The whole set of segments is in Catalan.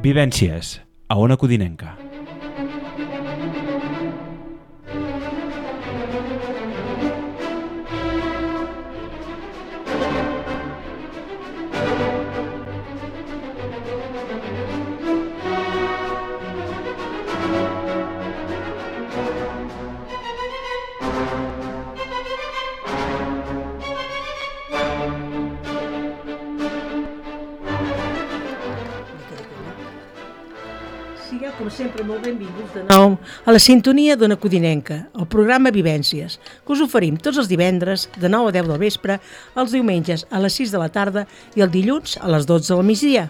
Vivències, a Ona Codinenca. Sigueu, com sempre, molt benvinguts de nou a la sintonia d'Ona Codinenca, el programa Vivències, que us oferim tots els divendres de 9 a 10 del vespre, els diumenges a les 6 de la tarda i el dilluns a les 12 del migdia.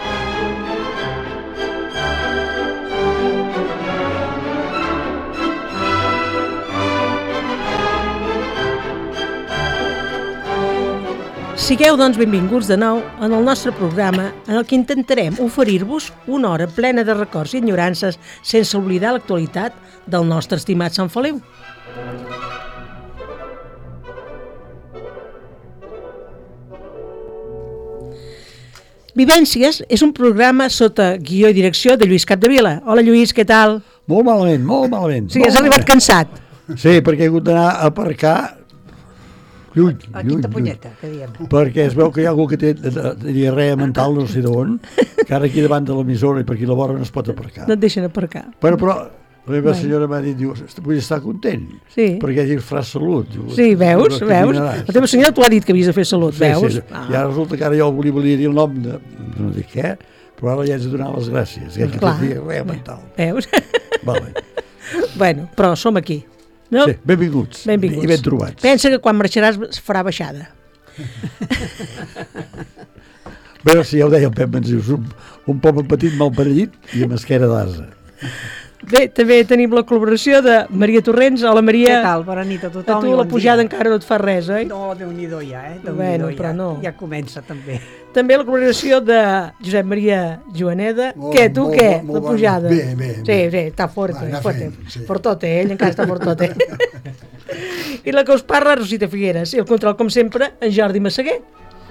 Sigueu, doncs, benvinguts de nou en el nostre programa en el que intentarem oferir-vos una hora plena de records i enyorances sense oblidar l'actualitat del nostre estimat Sant Feliu. Vivències és un programa sota guió i direcció de Lluís Capdevila. Hola, Lluís, què tal? Molt malament, molt malament. Sí, has arribat cansat. Sí, perquè he hagut d'anar a aparcar lluny, a Quinta Punyeta, que diem. Perquè es veu que hi ha algú que té diarrea mental, no sé d'on, que ara aquí davant de l'emissora i per aquí a la vora no es pot aparcar. No et deixen aparcar. Però la meva senyora m'ha dit, diu, vull estar content, perquè dius, faràs salut. Diu, sí, veus? La teva senyora t'ho ha dit que havies de fer salut, veus? Sí. I ara resulta que ara jo volia dir el nom de no dic què, però ara li haig de donar les gràcies, que té diarrea mental. Veus? Vale. Bueno, però som aquí. No? Sí, benvinguts i ben trobats. Pensa que quan marxaràs farà baixada. Bé, si ja ho deia el Pep Manzius, un poble petit mal parellit i amb esquera d'ase. Bé, també tenim la col·laboració de Maria Torrents. Hola, Maria. Què tal? Bona nit a tothom. A tu la pujada encara no et fa res, oi? No, Déu-n'hi-do ja, Bueno, però no. Ja comença, també. També la col·laboració de Josep Maria Joaneda. Què, tu què? La pujada. Bé. Sí, està forte. Fortote, ell encara està fortote. I la que us parla, Rosita Figueres. I el control, com sempre, en Jordi Massaguer.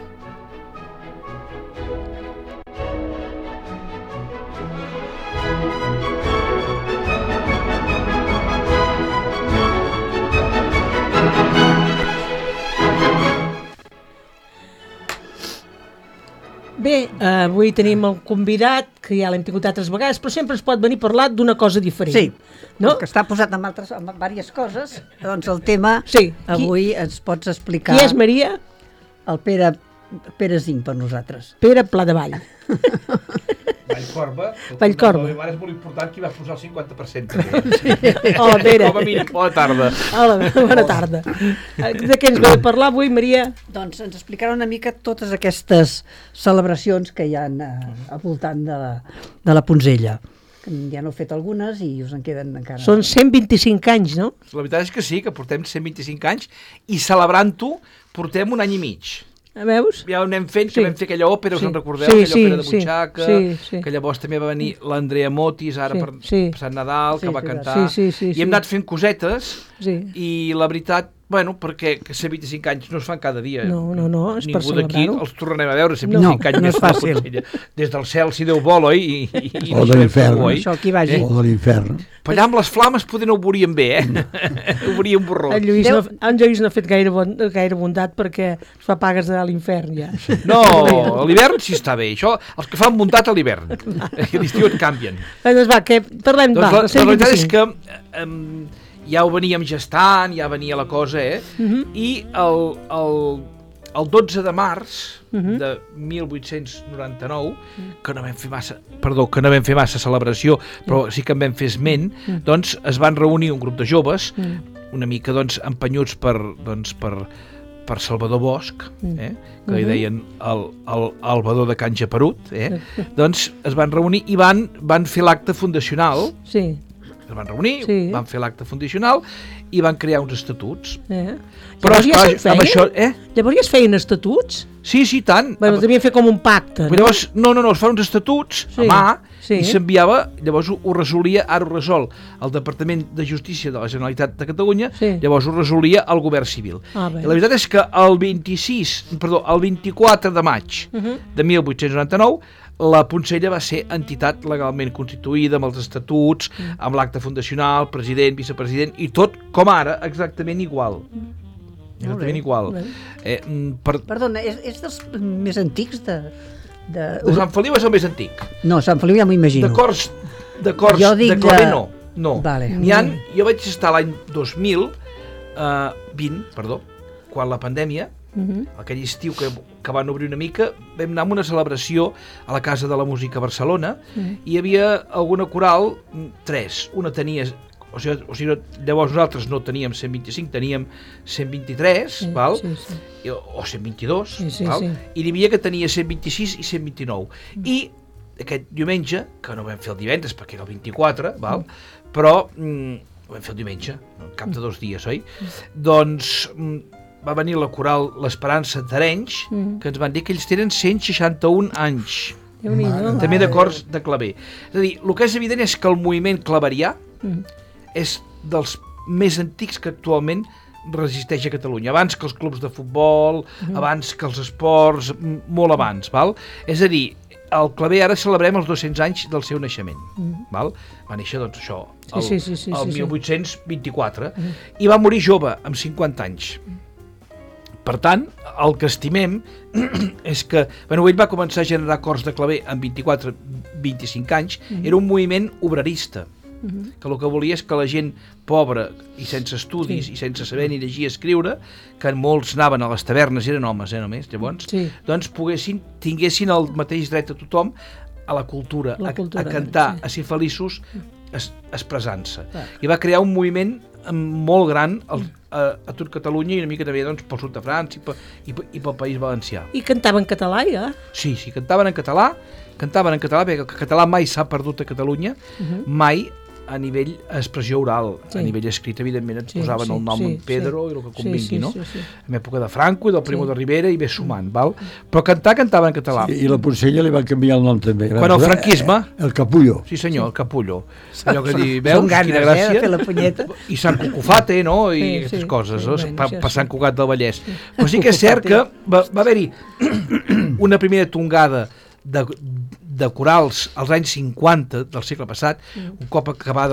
Bé, avui tenim el convidat, que ja l'hem tingut altres vegades, però sempre es pot venir a parlar d'una cosa diferent. Sí, no? Que està posat en diverses coses, doncs el tema sí. Avui ens pots explicar... Qui és Maria? El Pere Zinc per nosaltres. Pere Pladevall. Vallcorba. Vallcorba. És molt important qui va posar el 50%. Sí. Hola, Pere. Com a mínim, bona tarda. Hola, bona tarda. De què ens ve a parlar avui, Maria? Doncs ens explicarà una mica totes aquestes celebracions que hi ha al voltant de la Poncella. Ja n'heu fet algunes i us en queden encara... Són 125 anys, no? La veritat és que sí, que portem 125 anys i celebrant-ho portem un any i mig. Veus? Ja ho anem fent, que vam fer aquella òpera, us en recordeu? Sí, aquella òpera de butxaca, que llavors també va venir l'Andrea Motis, ara per Sant Nadal, que va cantar, i hem anat fent cosetes, i la veritat, bueno, perquè 125 anys no es fan cada dia. No, és per celebrar-ho. Ningú d'aquí els tornarem a veure, 125 anys no és fàcil. Des del cel, si Déu vol, oi? O de l'infern. Això aquí vagi. O de l'infern. Però allà amb les flames poder no ho veuríem bé, ho veuríem borró. En Lluís no ha fet gaire bondat perquè es fa pagues a l'infern, ja. No, a l'hivern sí està bé. Això, els que fan bondat a l'hivern. A l'estiu et canvien. Doncs va, que parlem de 125. La veritat és que ja ho veníem gestant, ja venia la cosa, i el 12 de març de 1899, que no vam fer massa celebració, però sí que en vam fer esment, doncs es van reunir un grup de joves, una mica empenyuts per Salvador Bosch, que li deien el badó de Can Japerut, doncs es van reunir i van fer l'acte fundacional. Sí. Es van reunir, van fer l'acte fundacional i van crear uns estatuts. Però llavors ja es feien estatuts? Sí, tant. Bueno, devien fer com un pacte, no? Llavors, no, es fan uns estatuts a mà i s'enviava, llavors ho resolia, ara ho resol el Departament de Justícia de la Generalitat de Catalunya, llavors ho resolia el Govern Civil. I la veritat és que el 24 de maig de 1899 la Poncella va ser entitat legalment constituïda, amb els estatuts, amb l'acte fundacional, president, vicepresident, i tot com ara, exactament igual. Exactament igual. Perdona, és dels més antics de... De Sant Feliu és el més antic. No, Sant Feliu ja m'ho imagino. D'acords de claver no. Vale. Jo vaig estar l'any 2020, quan la pandèmia, aquell estiu que van obrir una mica, vam anar a una celebració a la Casa de la Música a Barcelona i hi havia alguna coral, 3. Una tenia... O sigui, llavors nosaltres no teníem 125, teníem 123, val? O 122, val? I n'hi havia que tenia 126 i 129. I aquest diumenge, que no vam fer el divendres perquè era el 24, val? Però ho vam fer el diumenge, al cap de 2 dies, oi? Doncs va venir la coral l'Esperança d'Arenys, que ens van dir que ells tenen 161 anys. També d'acords de claver. És a dir, el que és evident és que el moviment claverià és dels més antics que actualment resisteix a Catalunya, abans que els clubs de futbol, abans que els esports, molt abans, val? És a dir, el claver ara celebrem els 200 anys del seu naixement, val? Va néixer, doncs, això, el 1824, i va morir jove, amb 50 anys. Per tant, el que estimem és que, ell va començar a generar cors de claver amb 24-25 anys, era un moviment obrerista, que el que volia és que la gent pobra i sense estudis i sense saber ni llegir i escriure, que molts anaven a les tavernes, eren homes només, llavors, doncs tinguessin el mateix dret a tothom a la cultura, a cantar, a ser feliços expressant-se. I va crear un moviment molt gran a tot Catalunya i una mica també pel sud de França i pel País Valencià. I cantaven català, ja? Sí, cantaven en català, perquè el català mai s'ha perdut a Catalunya, mai a nivell expressió oral, a nivell escrit, evidentment ens posaven el nom en Pedro i el que convingui, no? En època de Franco i del Primo de Rivera i ve sumant, val? Però cantaven en català. I la Poncella li van canviar el nom també. Quan el franquisme... El Capullo. Sí senyor, el Capullo. Allò que dir, veus, quina gràcia. De fer la punyeta. I Sant Cucufate, no? I aquestes coses, per Sant Cugat del Vallès. Però sí que és cert que va haver-hi una primera tongada de corals als anys 50 del segle passat, un cop acabada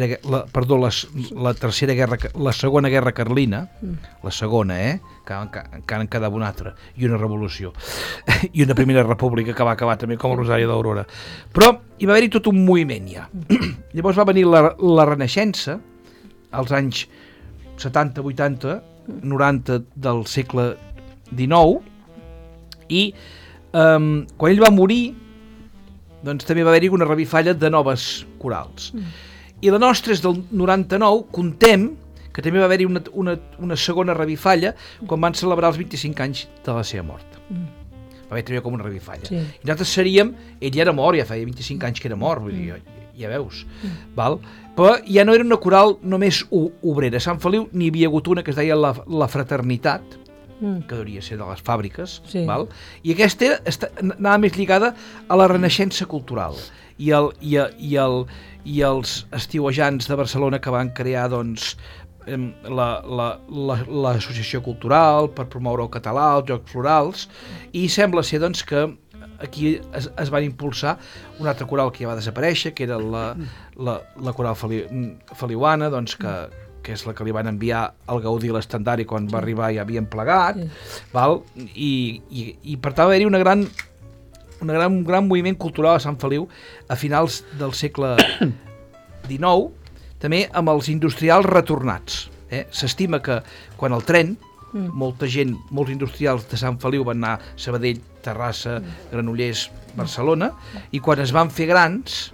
la segona guerra carlina, la segona, que encara en quedava una altra, i una revolució, i una primera república que va acabar també com el Rosari d'Aurora. Però hi va haver-hi tot un moviment ja. Llavors va venir la Renaixença, als anys 70, 80, 90 del segle XIX, i quan ell va morir, doncs també va haver-hi una revifalla de noves corals. I la nostra és del 99, contem que també va haver-hi una segona revifalla quan van celebrar els 25 anys de la seva mort. Va haver també com una revifalla. I nosaltres seríem, ell ja era mort, ja feia 25 anys que era mort, vull dir, ja veus, val? Però ja no era una coral només obrera. A Sant Feliu n'hi havia hagut una que es deia la Fraternitat, que hauria de ser de les fàbriques, val? I aquesta anava més lligada a la renaixença cultural i els estiuejants de Barcelona que van crear doncs, l'associació cultural per promoure el català, els jocs florals, i sembla ser doncs, que aquí es van impulsar una altra coral que ja va desaparèixer, que era la coral feliuana, doncs, que és la que li van enviar al Gaudí l'estandari quan va arribar i havien plegat, val? I per tant va haver-hi un gran moviment cultural a Sant Feliu a finals del segle XIX, també amb els industrials retornats. S'estima que quan el tren, molts industrials de Sant Feliu van anar a Sabadell, Terrassa, Granollers, Barcelona, i quan es van fer grans,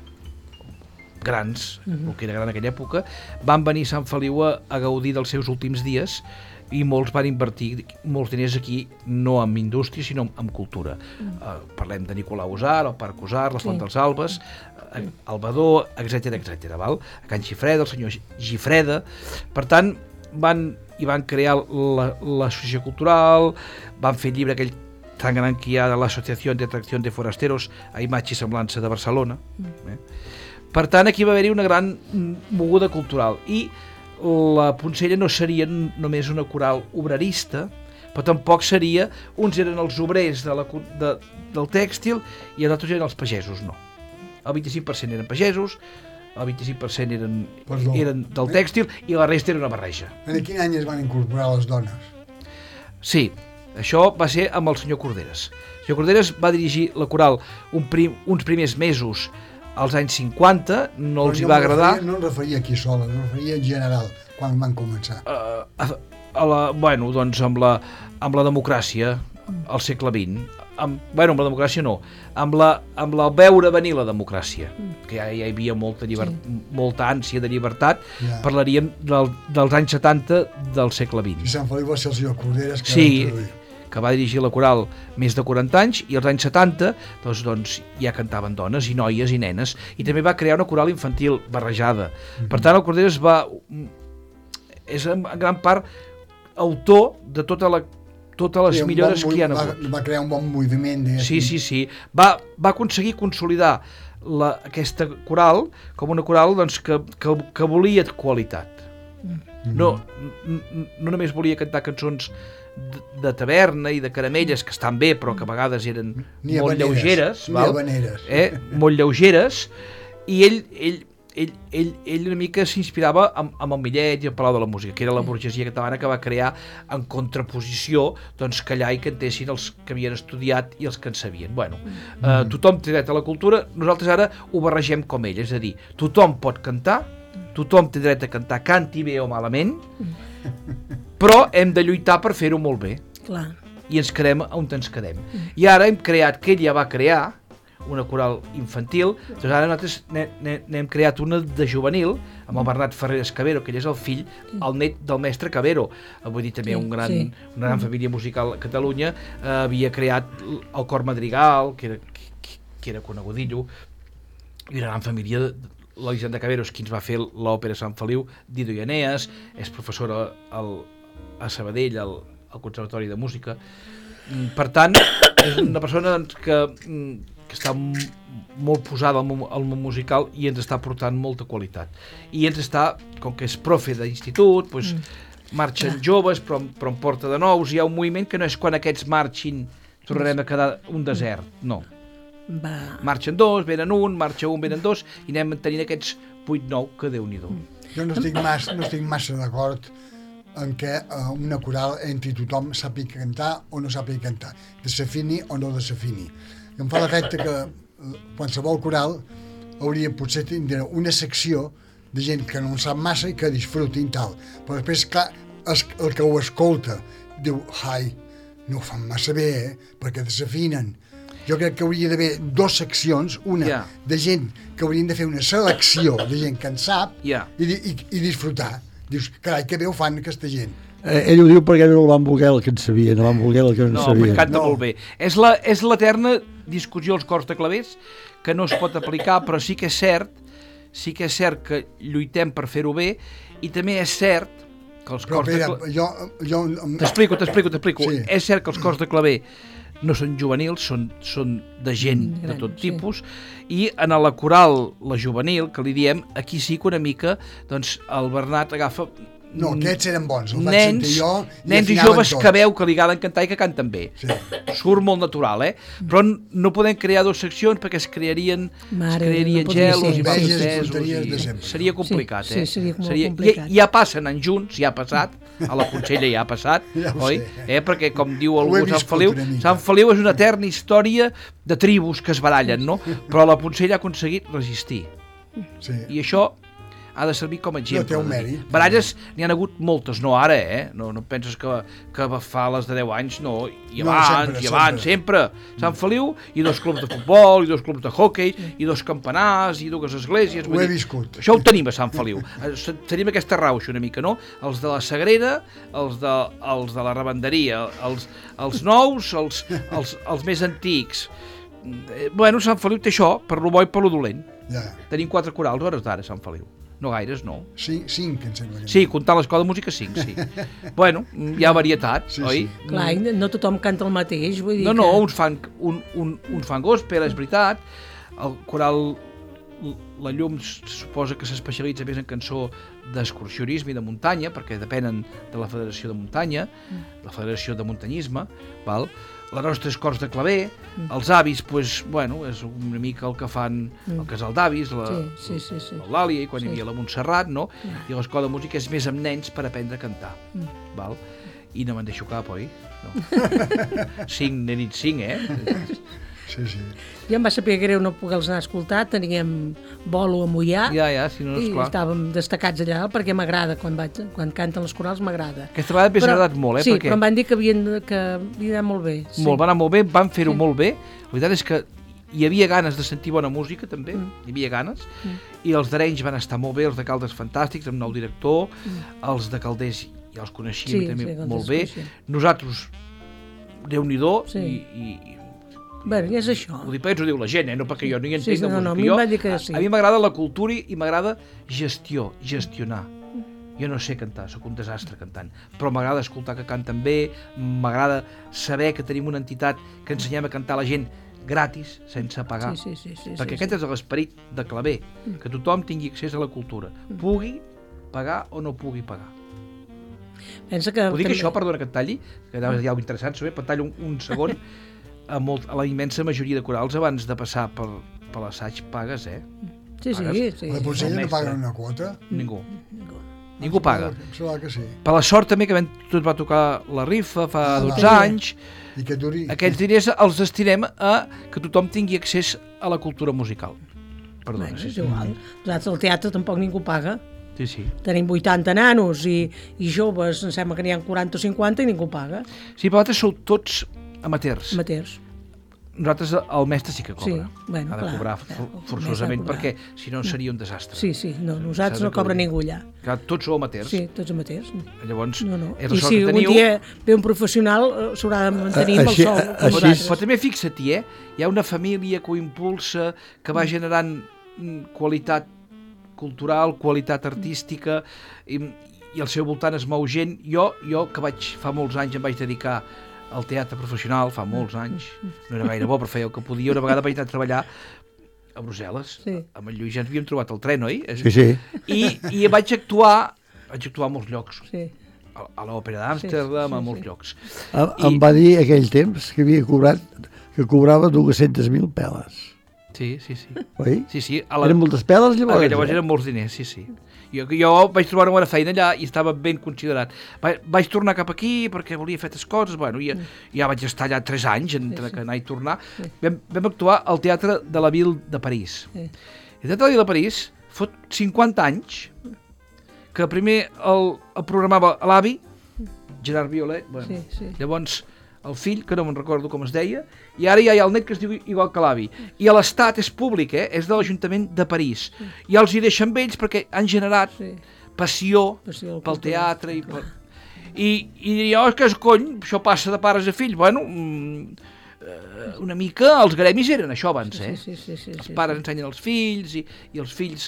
el que era gran en aquella època, van venir a Sant Feliu a gaudir dels seus últims dies i molts van invertir molts diners aquí, no en indústria, sinó en cultura. Parlem de Nicolau Usar, el Parc Usar, la Font dels Albes, el Badó, etc. Val? A Can Gifreda, el senyor Gifreda. Per tant, van crear l'associació cultural, van fer el llibre aquell tan gran que hi ha de l'Associació de Atracció de Forasteros a imatge i semblança de Barcelona. Per tant, aquí va haver-hi una gran moguda cultural i la Poncella no seria només una coral obrerista, però tampoc seria, uns eren els obrers del tèxtil i els altres eren els pagesos, no. El 25% eren pagesos, el 25% eren del tèxtil i la resta era una barreja. En quin any es van incorporar les dones? Sí, això va ser amb el senyor Corderes. El senyor Corderes va dirigir la coral uns primers mesos als anys 50, no els hi va agradar. No em referia aquí sola, em referia en general, quan van començar. Bueno, doncs amb la democràcia al segle XX, amb la democràcia no, amb la veure venir la democràcia, que ja hi havia molta ànsia de llibertat, parlaríem dels anys 70 del segle XX. I Sant Feliu va ser el senyor Corderes que va introduir. Que va dirigir la coral més de 40 anys, i als anys 70 doncs ja cantaven dones i noies i nenes, i també va crear una coral infantil barrejada. Per tant, el Corderes és en gran part autor de totes les millores que hi ha hagut. Va crear un bon moviment. Sí. Va aconseguir consolidar aquesta coral com una coral doncs, que volia qualitat. No només volia cantar cançons de taverna i de caramelles, que estan bé, però que a vegades eren molt lleugeres. Molt lleugeres, i ell una mica s'inspirava amb el Millet i el Palau de la Música, que era la burgesia catalana que va crear en contraposició doncs, que allà hi cantessin els que havien estudiat i els que en sabien. Tothom té dret a la cultura, nosaltres ara ho barregem com ell, és a dir, tothom pot cantar, tothom té dret a cantar, canti bé o malament, però hem de lluitar per fer-ho molt bé. Clar. I ens quedem on ens quedem. I ara hem creat, que ell ja va crear, una coral infantil, doncs ara nosaltres n'hem creat una de juvenil, amb el Bernat Ferreres Cabero, que ell és el fill, el net del mestre Cabero. Vull dir, també una gran família musical a Catalunya, havia creat el Cor Madrigal, que era conegudillo, i una gran família l'Elisenda Cabero és qui ens va fer l'òpera Sant Feliu, Dido i Enees, és professora a Sabadell, al Conservatori de Música. Per tant, és una persona que està molt posada al món musical i ens està portant molta qualitat. I ens està, com que és profe d'institut, doncs marxen joves, però en porta de nous. Hi ha un moviment que no és quan aquests marxin tornarem a quedar un desert, no. Marxen dos, venen un, marxa un, venen dos, i anem mantenint aquests 8-9, que Déu-n'hi-do. Jo no estic massa d'acord en què una coral entri tothom sàpiga cantar o no sàpiga cantar, desafini o no desafini. Em fa l'efecte que qualsevol coral hauria potser tindre una secció de gent que no en sap massa i que disfrutin tal, però després, clar, el que ho escolta diu, no ho fan massa bé, perquè desafinen. Jo crec que hauria d'haver dues seccions, una de gent que haurien de fer una selecció de gent que en sap i disfrutar. Dius, carai, que bé ho fan aquesta gent. Ell ho diu perquè no el van voler el que en sabia, no van voler el que no en sabia. No, m'encanta molt bé. És l'eterna discussió als cors de clavers, que no es pot aplicar, però sí que és cert que lluitem per fer-ho bé, i també és cert que els cors de claver... T'explico. Sí. És cert que els cors de claver no són juvenils, són de gent de tot tipus, i en la coral, la juvenil, que li diem, aquí sí que una mica, doncs el Bernat agafa... No, aquests eren bons, els vaig sentir jo. Nens i joves que veu que li agraden cantar i que canten bé. Surt molt natural, Però no podem crear dues seccions perquè es crearien gelos i maltesos. Seria complicat, Seria molt complicat. Ja passen anys junts, ja ha passat, a la Poncella ja ha passat, oi? Perquè, com diu algú, Sant Feliu és una eterna història de tribus que es barallen, no? Però la Poncella ha aconseguit resistir. I això ha de servir com a exemple. Baralles n'hi ha hagut moltes, no ara, no penses que fa les de 10 anys, no, i abans, sempre. Sant Feliu, i 2 clubs de futbol, i 2 clubs de hoquei, i 2 campanars, i 2 esglésies. Ho he viscut. Això ho tenim a Sant Feliu. Tenim aquesta rauxa una mica, no? Els de la Sagrera, els de la Rebenderia, els nous, els més antics. Sant Feliu té això, per lo bo i per lo dolent. Tenim 4 corals a hores d'ara, Sant Feliu. No gaires, no. 5, em sembla. Sí, comptant l'escola de música, 5, sí. Hi ha varietat, oi? Clar, no tothom canta el mateix, vull dir uns fan gospel, és veritat. El coral la Llum suposa que s'especialitza més en cançó d'excursionisme i de muntanya, perquè depenen de la Federació de Muntanya, la Federació de Muntanyisme, val? La nostra és Cors de Claver, els avis, doncs, bueno, és una mica el que fan el casal d'avis, l'Àlia, i quan hi havia la Montserrat, no? I l'escola de música és més amb nens per aprendre a cantar, val? I no me'n deixo cap, oi? No. 5 nenits, 5, Sí. Jo em va saber greu no poder-los anar a escoltar, teníem bolo a Moià, Si no, i esclar. estàvem destacats allà, perquè m'agrada, quan canten les corals m'agrada. Aquesta vegada m'ha agradat molt, Sí, perquè... però em van dir que havia anat molt bé. Sí. Va anar molt bé, van fer-ho molt bé. La veritat és que hi havia ganes de sentir bona música, també, hi havia ganes, i els d'Arenys van estar molt bé, els de Caldes fantàstics, amb nou director, els de Calders ja els coneixíem també molt bé. Nosaltres, Déu-n'hi-do, i Bé, és això. ho dic perquè ho diu la gent, no perquè jo no hi entenc de música. a mi em van dir que sí. A mi m'agrada la cultura i m'agrada gestionar. Jo no sé cantar, sóc un desastre cantant, però m'agrada escoltar que canten bé, m'agrada saber que tenim una entitat que ensenyem a cantar a la gent gratis, sense pagar. Perquè aquest és l'esperit de Claver, que tothom tingui accés a la cultura, pugui pagar o no pugui pagar. Pensa que... Ho dic això, perdona que et talli, que hi ha alguna interessant, però tallo un segon. A la immensa majoria de corals, abans de passar per l'assaig, pagues, Sí. A la Poncella no paguen una quota? Ningú paga. Sembla que sí. Per la sort també que tot va tocar la rifa fa 12 anys, I que duri. aquests diners els destinem a que tothom tingui accés a la cultura musical. Perdona, És igual. Nosaltres al teatre tampoc ningú paga. Sí. Tenim 80 nanos i joves, em sembla que n'hi ha 40 o 50 i ningú paga. Sí, però vosaltres sou tots amateurs. Nosaltres, el mestre sí que cobra. Ha de cobrar forçosament, perquè si no seria un desastre. Sí, no, nosaltres no cobra ningú allà. Clar, tots sou amateurs. Sí, tots amateurs. Llavors, és I la sort si que un teniu. dia ve un professional, s'haurà de mantenir amb el sou. Però també fixa-t'hi, hi ha una família que ho impulsa, que va generant qualitat cultural, qualitat artística, i al seu voltant es mou gent. Jo que fa molts anys em vaig dedicar al teatre professional, fa molts anys, no era gaire bo, però feia el que podia. Una vegada vaig anar a treballar a Brussel·les, amb el Lluís ja ens havíem trobat el tren, oi? Sí. I vaig actuar a molts llocs, Sí. a l'Òpera d'Amsterdam, a molts llocs. Em va dir aquell temps que havia cobrat, que cobrava 200.000 peles. Sí. Oi? Sí. Eren moltes peles, llavors? Llavors eren molts diners, sí. Jo vaig trobar una bona feina allà i estava ben considerat. Vaig tornar cap aquí perquè volia fer altres coses, ja vaig estar allà 3 anys entre que anar i tornar. Vam actuar al Teatre de la Ville de París. El Teatre de la Ville de París fot 50 anys que primer el programava l'avi, Gerard Violet, llavors el fill, que no me'n recordo com es deia, i ara ja hi ha el net que es diu igual que l'avi. I l'Estat és públic, és de l'Ajuntament de París. I els hi deixen amb ells perquè han generat passió pel teatre. I diria, que cony, això passa de pares a fills. Bueno, una mica els gremis eren això abans, Els pares ensenyen els fills, i els fills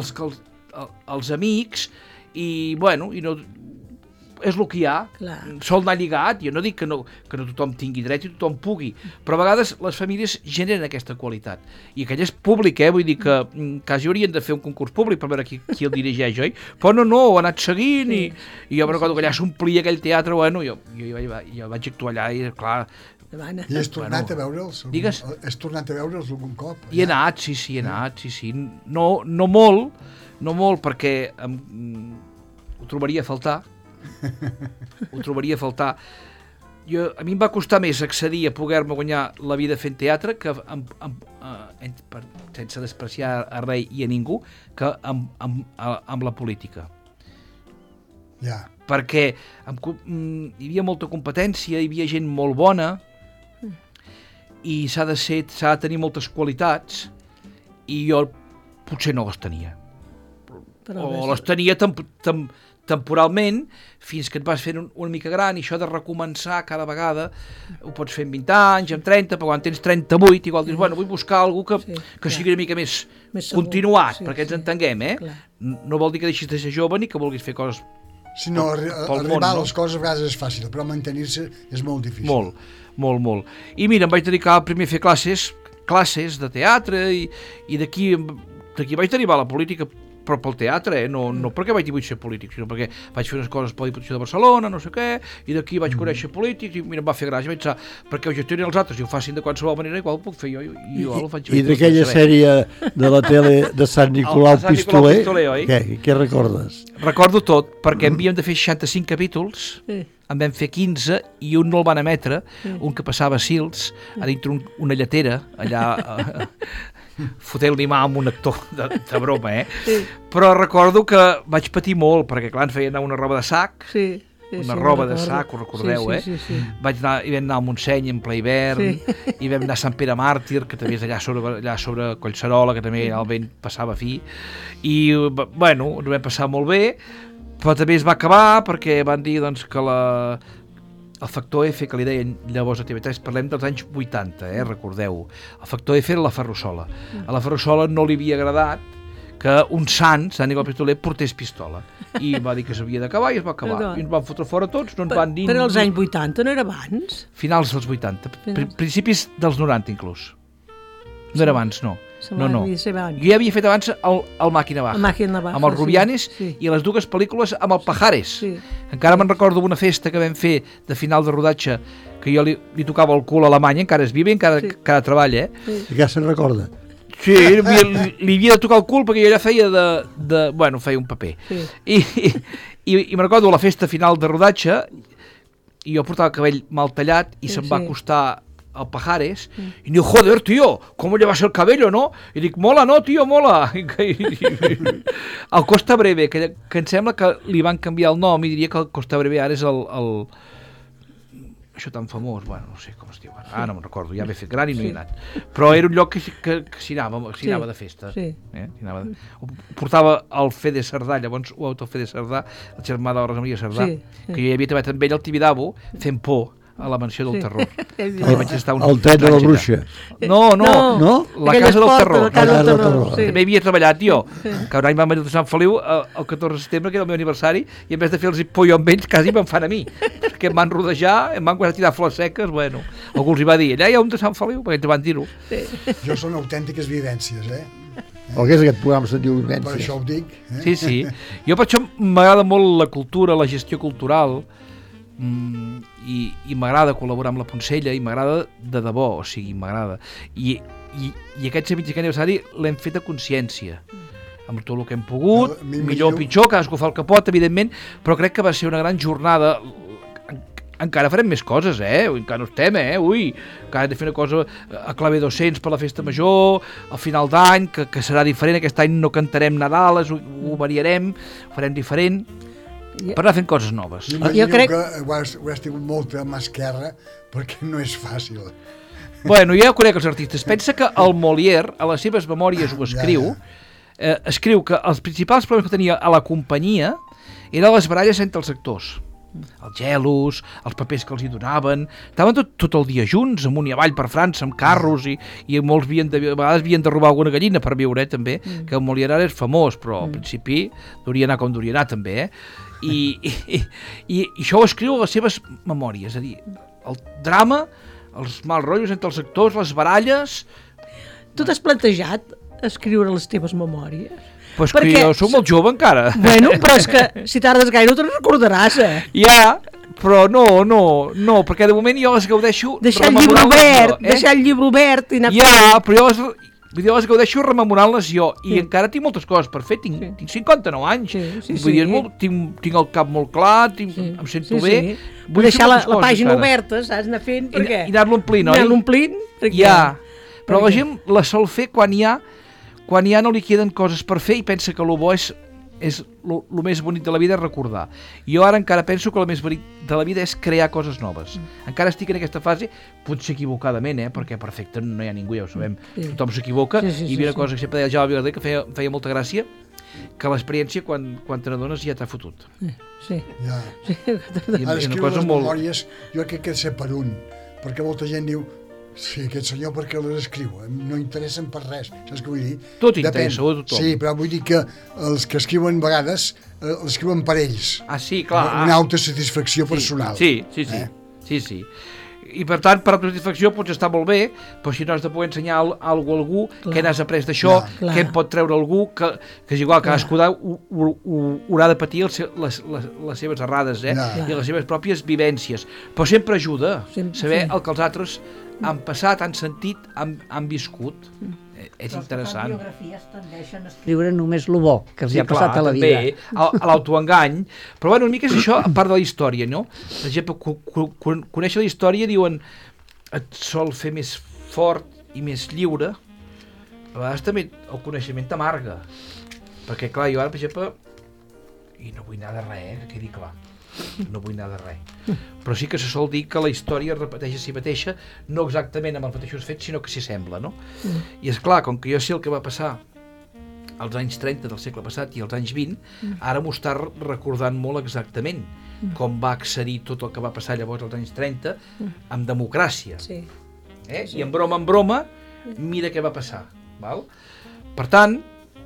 els amics, i bueno, i no... és el que hi ha, sol anar lligat. Jo no dic que no tothom tingui dret i tothom pugui, però a vegades les famílies generen aquesta qualitat, i aquell és públic, vull dir que quasi haurien de fer un concurs públic per veure qui el dirigeix, oi? Però no, ho ha anat seguint, i jo me recordo que allà s'omplia aquell teatre, bueno, jo vaig actuar allà i clar... I has tornat a veure'ls? Digues? Has tornat a veure'ls algun cop? Hi he anat, sí. No molt, perquè ho trobaria a faltar. A mi em va costar més accedir a poder-me guanyar la vida fent teatre, que sense despreciar a res i a ningú, que amb la política. Perquè hi havia molta competència, hi havia gent molt bona, i s'ha de tenir moltes qualitats, i jo potser no les tenia. O les tenia temporalment, fins que et vas fer una mica gran, i això de recomençar cada vegada ho pots fer en 20 anys, en 30, però quan tens 38 igual dius, vull buscar alguna que sigui una mica més continuat, perquè ens entenguem, No vol dir que deixis de ser jove ni que vulguis fer coses Si no, arribar a les coses a vegades és fàcil, però mantenir-se és molt difícil. Molt. I mira, em vaig dedicar primer a fer classes de teatre, i d'aquí d'aquí vaig derivar a la política, però pel teatre, no perquè vaig dir vull ser polític, sinó perquè vaig fer unes coses per la Diputació de Barcelona, no sé què, i d'aquí vaig conèixer polítics, i mira, em va fer gràcia, vaig pensar, perquè ho gestionin els altres i ho facin de qualsevol manera, igual ho puc fer jo, i jo ho faig. I d'aquella sèrie de la tele de Sant Nicolau Pistoler, què recordes? Recordo tot, perquè havíem de fer 65 capítols, en vam fer 15 i un no el van emetre, un que passava a Sils, a dintre una lletera, allà fotent-li mà amb un actor de broma, Però recordo que vaig patir molt, perquè clar, ens feien anar una roba de sac, una roba de sac, ho recordeu, Sí. Vam anar a Montseny en ple hivern, i vam anar a Sant Pere Màrtir, que també és allà sobre Collserola, que també el vent passava fi, i bueno, ens ho vam passar molt bé, però també es va acabar perquè van dir doncs, que el factor F, que li deien llavors a TV3, parlem dels anys 80, recordeu. El factor F era la Ferrusola. A la Ferrusola no li havia agradat que un sant Nicolau Pistoler, portés pistola. I va dir que s'havia d'acabar i es va acabar. I ens van fotre fora tots, no ens van dir... Però als anys 80, no era abans? Finals dels 80, principis dels 90 inclús. No era abans, no. No. Jo ja havia fet abans el Màquina Baja, amb els Rubianes i les dues pel·lícules amb el Pajares. Encara me'n recordo una festa que vam fer de final de rodatge, que jo li tocava el cul a Alemanya, encara és viva i encara treballa. I què se'n recorda? Sí, li havia de tocar el cul perquè jo ja feia bueno, feia un paper. I me'n recordo la festa final de rodatge, i jo portava el cabell mal tallat i se'm va acostar al Pajares, i diu, joder, tío, ¿cómo llevas el cabello, no? I dic, mola, no, tío, mola. El Costa Breve, que em sembla que li van canviar el nom, i diria que el Costa Breve ara és això tan famós, bueno, no sé com es diu ara, no me'n recordo, ja m'he fet gran i no hi he anat. Però era un lloc que s'hi anava de festa. Ho portava el Fede Cerdà, llavors ho el Fede Cerdà, el germà de la Rosa Maria Cerdà, que jo hi havia treballat amb ell al Tibidabo fent por a la mansió del terror. El tren de la bruixa. No, la casa del terror. Sí. També havia treballat jo, que un any vam venir de Sant Feliu el 14 de setembre, que era el meu aniversari, i en vez de fer-los por jo amb ells, quasi me'n fan a mi, perquè em van rodejar, em van començar a tirar flors seques, bueno, algú els hi va dir, allà hi ha un de Sant Feliu, perquè ens van dir-ho. Jo són autèntiques vivències, El que és aquest programa se'n diu vivències. Per això ho dic. Sí. Jo per això m'agrada molt la cultura, la gestió cultural, i m'agrada col·laborar amb la Poncella, i m'agrada de debò, o sigui, m'agrada. I aquest 75è aniversari l'hem fet a consciència, amb tot el que hem pogut, millor o pitjor, cadascú fa el que pot, evidentment, però crec que va ser una gran jornada. Encara farem més coses, encara no estem, encara hem de fer una cosa a clave 200 per la festa major, al final d'any, que serà diferent, aquest any no cantarem Nadales, ho variarem, ho farem diferent, per anar fent coses noves. Jo crec que ho has tingut molt a mà esquerra, perquè no és fàcil. Bueno, jo ja conec els artistes. Pensa que el Molière, a les seves memòries ho escriu, escriu que els principals problemes que tenia a la companyia eren les baralles entre els actors. Els gelos, els papers que els hi donaven, estaven tot el dia junts, amunt i avall per França, amb carros, i molts a vegades havien de robar alguna gallina per viure, també, que el Molière ara és famós, però al principi hauria anar com hauria anar, també, I això ho escriu a les seves memòries, és a dir, el drama, els mals rotllos entre els actors, les baralles... Tu t'has plantejat escriure les teves memòries? Pues que jo soc molt jove encara. Bueno, però és que si tardes gaire no te'n recordaràs, Ja, però no, perquè de moment jo les gaudeixo... Deixar el llibre obert i anar... Ja, però jo les gaudeixo rememorant-les jo, i encara tinc moltes coses per fer, tinc 59 anys, vull dir, tinc el cap molt clar, em sento bé... Vull deixar la pàgina oberta, saps, anar fent, per què? I anar-lo omplint, oi? Anar-lo omplint, per què? Ja, però la gent la sol fer quan ja no li queden coses per fer i pensa que el bo és el més bonic de la vida és recordar. Jo ara encara penso que el més bonic de la vida és crear coses noves. Encara estic en aquesta fase, potser equivocadament, perquè perfecte no hi ha ningú, ja ho sabem, tothom s'equivoca, i hi havia una cosa que sempre deia Jaume Vilardell que feia molta gràcia, que l'experiència quan te n'adones ja t'ha fotut. Sí. Ja. Ara escriure les memòries, jo crec que ha de ser per un, perquè molta gent diu sí, aquest senyor perquè les escriu, no interessen per res, saps què vull dir? Tot interessa, a tothom. Sí, però vull dir que els que escriuen a vegades l'escriuen per ells. Ah, sí, clar. Una autosatisfacció personal. Sí. I per tant, per autosatisfacció pots estar molt bé, però si no has de poder ensenyar alguna cosa a algú, què n'has après d'això, Clar. què en pot treure algú, que és igual, cadascú haurà de patir les seves errades, i les seves pròpies vivències. Però sempre ajuda saber el que els altres han passat, han sentit, han viscut. És interessant. Les biografies tendeixen a escriure només el bo que els ha passat a la vida. També, a l'autoengany. Però bueno, una mica és això, a part de la història, no? Per exemple, conèixer la història, diuen, et sol fer més fort i més lliure. A vegades també el coneixement t'amarga. Perquè, clar, jo ara, per exemple, i no vull anar de res, que quedi clar. No vull anar de res. Però sí que se sol dir que la història repeteix a si mateixa, no exactament amb els mateixos fets, sinó que s'hi sembla, no? I és clar, com que jo sé el que va passar als anys 30 del segle passat i als anys 20, ara m'ho està recordant molt exactament com va accedir tot el que va passar llavors als anys 30 amb democràcia. Sí. I en broma, mira què va passar. Val? Per tant,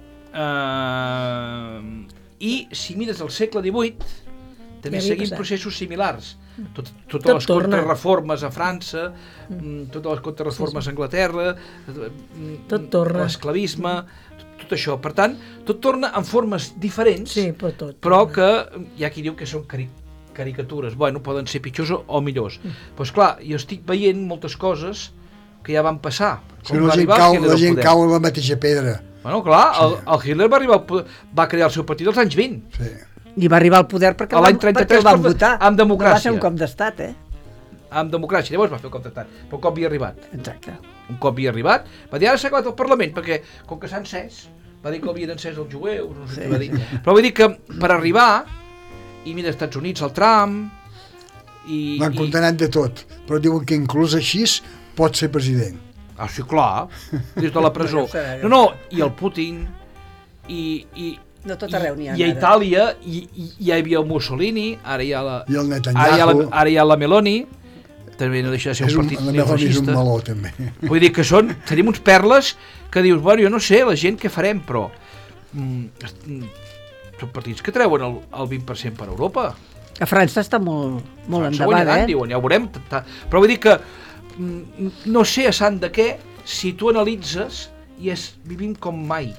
i si mires el segle XVIII, també seguim processos similars. Totes les contrarreformes a França, totes les contrarreformes a Anglaterra, l'esclavisme, tot això. Per tant, tot torna en formes diferents, però que hi ha qui diu que són caricatures. Bueno, poden ser pitjors o millors. Però esclar, jo estic veient moltes coses que ja van passar. La gent cau a la mateixa pedra. Bueno, clar, el Hitler va crear el seu partit als anys 20. Sí. I va arribar al poder perquè el van votar. Amb democràcia. No va ser un cop d'estat, Amb democràcia, llavors va fer un cop d'estat. Però un cop havia arribat. Exacte. Un cop havia arribat, va dir, ara s'ha acabat el Parlament, perquè com que s'ha encès, va dir que havien encès els jueus, no sé què va dir. Però vull dir que per arribar, i mira, als Estats Units, el Trump... L'han condemnat de tot, però diuen que inclús així pot ser president. Ah, sí, clar, des de la presó. No, i el Putin, no tot arreu n'hi ha. I a Itàlia hi havia el Mussolini, ara hi ha la... I el Netanyahu. Ara hi ha la Meloni, també no deixa de ser un partit neofeixista. És un meló, també. Vull dir que tenim uns perles que dius, bueno, jo no sé, la gent què farem, però són partits que treuen el 20% per Europa. A França està molt endavant, diuen, ja ho veurem. Però vull dir que no sé a sant de què, si tu analitzes, vivim com mai.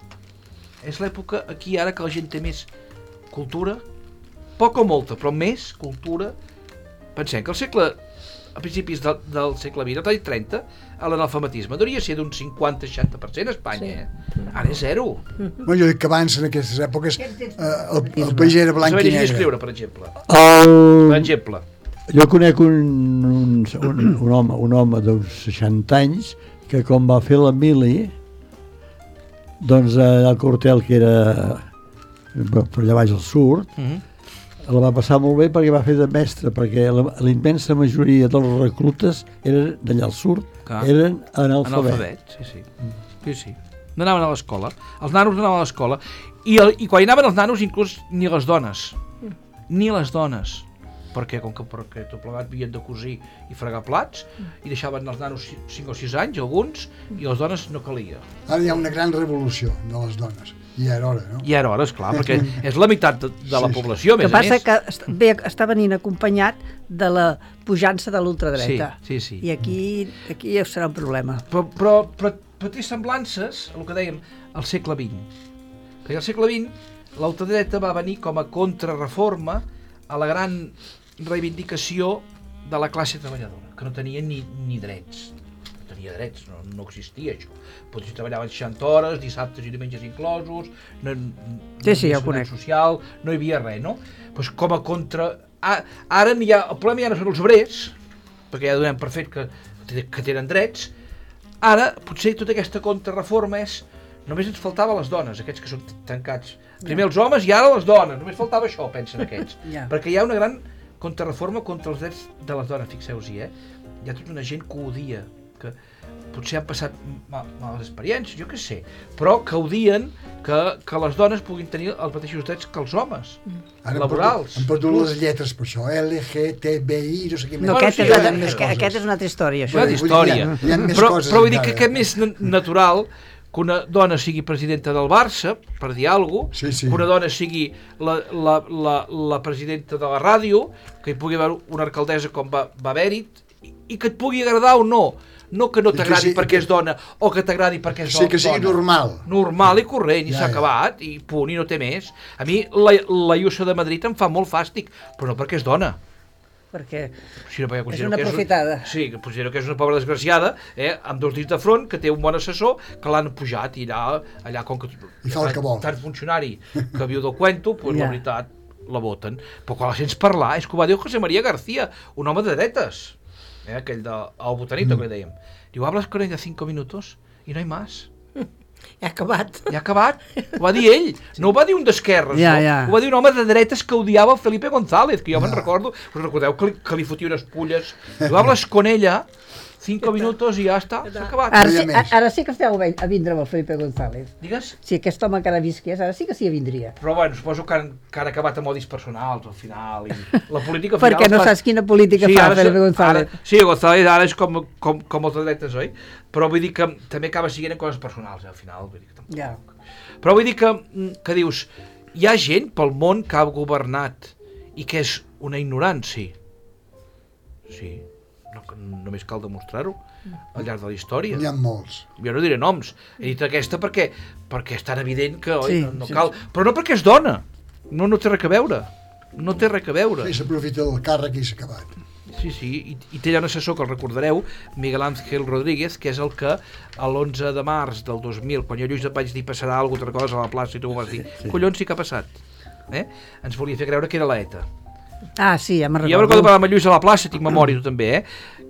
És l'època aquí ara que la gent té més cultura, poca o molta, però més cultura. Pensem que a principis del segle XX, als anys 30, l'analfabetisme hauria de ser d'un 50-60% a Espanya. Ara és zero. Jo dic que abans, en aquestes èpoques, el país era blanc i negre. Saber escriure, per exemple. Jo conec un home d'uns 60 anys que quan va fer la mili, doncs el quartel que era per allà baix al sud, la va passar molt bé perquè va fer de mestre, perquè la immensa majoria dels reclutes eren d'allà al sud, eren analfabets. Sí. No anaven a l'escola. Els nanos no anaven a l'escola. I quan hi anaven els nanos, inclús ni les dones. Ni les dones. Perquè com que tot plegat havien de cosir i fregar plats, i deixaven els nanos 5 o 6 anys, alguns, i les dones no calia. Ara hi ha una gran revolució de les dones. I ja era hora, no? Ja era hora, esclar, perquè és la meitat de la població, a més a més. El que passa que està venint acompanyat de la pujança de l'ultradreta. Sí. I aquí ja serà un problema. Però té semblances, el que dèiem, al segle XX. Perquè al segle XX l'ultradreta va venir com a contrarreforma a la gran reivindicació de la classe treballadora, que no tenia ni drets. No tenia drets, no existia això. Potser treballaven 60 hores, dissabtes i diumenges inclosos, no ja ho conec. Social, no hi havia res, no? Pues com a contra... Ara el problema ja no són els obrers, perquè ja donem per fet que tenen drets. Ara, potser tota aquesta contrarreforma és... Només ens faltava les dones, aquests que són tancats. Primer els homes i ara les dones. Només faltava això, pensen aquests. Perquè hi ha una gran contrarreforma contra els drets de les dones, fixeu-s'hi, Hi ha tota una gent que odia, que potser han passat males experiències, jo què sé, però que odien que les dones puguin tenir els mateixos drets que els homes, laborals. Han perdut les lletres per això, LGTBI, no sé què més. No, aquest és una altra història. Una altra història. Però vull dir que és més natural que una dona sigui presidenta del Barça, per dir alguna cosa, que una dona sigui la presidenta de la ràdio, que hi pugui haver una alcaldessa com va haver-hi, i que et pugui agradar o no. No que no t'agradi perquè és dona o que t'agradi perquè és dona. Sí, que sigui normal. Normal i corrent, i s'ha acabat, i punt, i no té més. A mi la Ayuso de Madrid em fa molt fàstic, però no perquè és dona. Perquè Sí, no, és una aprofitada. Sí, que considero que és una pobra desgraciada, amb 2 dits de front, que té un bon assessor, que l'han pujat, i allà com que... I fa el que vol. Tant funcionari que viu del cuento, pues, la veritat, la voten. Però quan la sents parlar, és que ho va dir José María García, un home de dretes, aquell del Botanito que li dèiem. Diu, hablas con ella 5 minutos i no hi más. Ja ha acabat. Ja ha acabat. Ho va dir ell. No ho va dir un d'esquerres, no? Ho va dir un home de dretes que odiava el Felipe González, que jo me'n recordo. Us recordeu que li fotia unes pulles? Diu, hablas con ella 5 minutos i ja està. S'ha acabat. Ara sí que esteu a vindre amb el Felipe González. Digues? Si aquest home encara visqués, ara sí que s'hi vindria. Però bueno, suposo que han acabat amb odis personals al final. I la política al final... Perquè no saps quina política fa Felipe González. Sí, González ara és com els dretes, oi? Però vull dir que també acaba siguent en coses personals, al final. Vull dir que tampoc... Ja. Però vull dir que dius, hi ha gent pel món que ha governat i que és una ignorància. Sí. Només cal demostrar-ho al llarg de la història. N'hi ha molts. Jo no diré noms. He dit aquesta perquè és tan evident que no cal. Però no perquè és dona. No té res a veure. No té res a veure. Sí, s'aprofita del càrrec i s'ha acabat. Sí, i té allà un assessor que el recordareu, Miguel Ángel Rodríguez, que és el que l'11 de març del 2000, quan jo Lluís et vaig dir passarà alguna cosa a la plaça i tu m'ho vas dir, collons sí que ha passat. Ens volia fer creure que era l'ETA. Ah, sí, ja me'n recordo. Jo recordo parlar amb Lluís a la plaça, tinc memòria, tu també,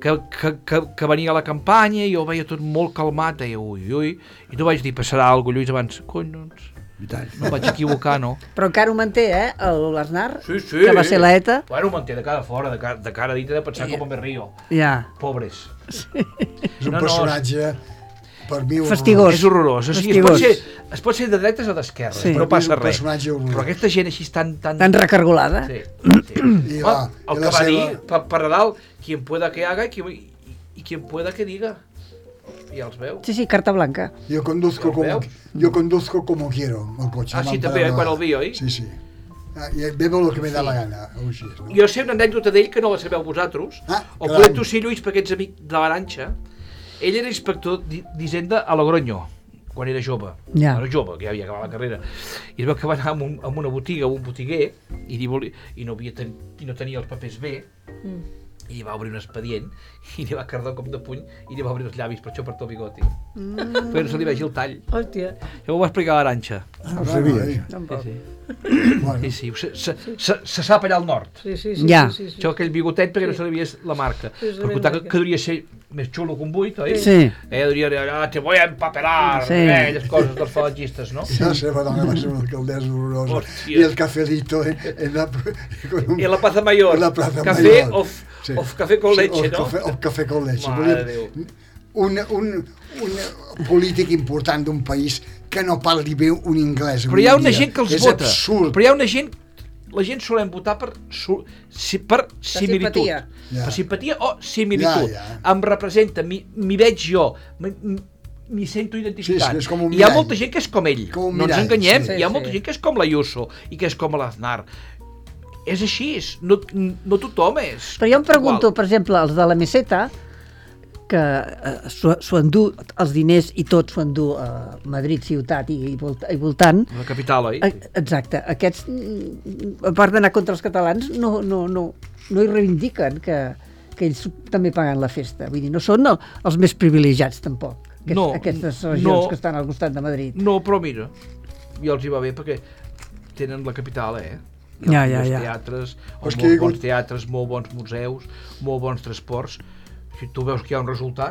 que venia a la campanya i jo ho veia tot molt calmat, deia ui, i tu vaig dir, passarà alguna cosa, Lluís, abans, collons, no em vaig equivocar, no? Però encara ho manté, l'Aznar, sí. Que va ser l'ETA. Bueno, ho manté de cara fora, de cara dita de pensar com me río. Ja. Pobres. És un personatge, per mi, fastigós. És horrorós. O sigui, es pot ser de dretes o d'esquerres, però no passa res. Però aquesta gent així tan recargolada. Sí. El que va dir, per Nadal, quien pueda que haga y quien pueda que diga. Ja els veu. Sí, carta blanca. Yo conduzco como quiero el coche. Ah, sí, també, quan el vi, oi? Sí. Bebo lo que me da la gana. Jo sé una anècdota d'ell que no la sabeu vosaltres, o podem tu sí, Lluís, perquè ets amic de l'Arantxa. Ell era inspector d'Hisenda a Logroño, quan era jove. Era jove, que ja havia acabat la carrera. I es veu que va anar a una botiga, a un botiguer, i no tenia els papers bé, i li va obrir un expedient, i li va cardar com de puny, i li va obrir els llavis, per això per tot bigoti. Perquè no se li vegi el tall. Hòstia. Ja ho va explicar l'Arantxa. No ho sabia. Sí, se sap allà al nord. Sí. Això aquell bigotet perquè no se li veiés la marca. Per comptar que hauria ser més xulo que un buit, oi? Sí. Hauria dir, te voy a empapelar, aquelles coses dels falangistes, no? La seva dona va ser una alcaldessa horrorosa. I el cafelito en la Plaza Mayor. Café o café con leche, no? O café con leche. Mare de Déu. Un polític important d'un país que no parli bé un anglès. Però hi ha una gent que els vota. És absurd. Però hi ha una gent... La gent solem votar per similitud. Per simpatia o similitud. Em representa, m'hi veig jo, m'hi sento identificat. Hi ha molta gent que és com ell, no ens enganyem. Hi ha molta gent que és com l'Ayuso i que és com l'Aznar. És així, no tothom és. Però jo em pregunto, per exemple, els de la Meseta, que s'ho endú, els diners i tot s'ho endú a Madrid ciutat i voltant. La capital, oi? Exacte. Aquests, a part d'anar contra els catalans, no hi reivindiquen que ells també paguen la festa. Vull dir, no són els més privilegiats, tampoc, aquestes regions que estan al costat de Madrid. No, però mira, ja els hi va bé perquè tenen la capital, Ja. Teatres, molt bons teatres, molt bons museus, molt bons transports. Si tu veus que hi ha un resultat,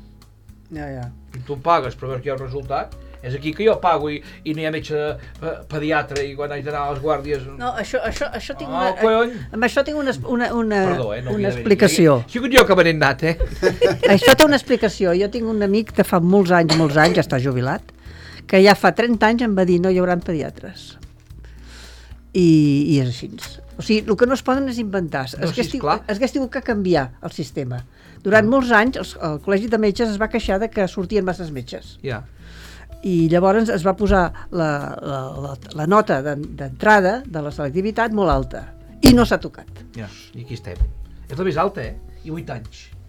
i tu pagues però veus que hi ha un resultat, és aquí que jo pago i no hi ha metge pediatre i quan haig d'anar a les guàrdies... No, això tinc amb això tinc una explicació. Ha sigut jo que me n'he anat, Això té una explicació. Jo tinc un amic de fa molts anys, ja està jubilat, que ja fa 30 anys em va dir no hi haurà pediatres. I és així. O sigui, el que no es poden és inventar. S'hagués tingut que canviar el sistema. Durant molts anys el Col·legi de Metges es va queixar de que sortien masses metges. I llavors es va posar la nota d'entrada de la selectivitat molt alta. I no s'ha tocat. I aquí estem. És la més alta, i 8 anys.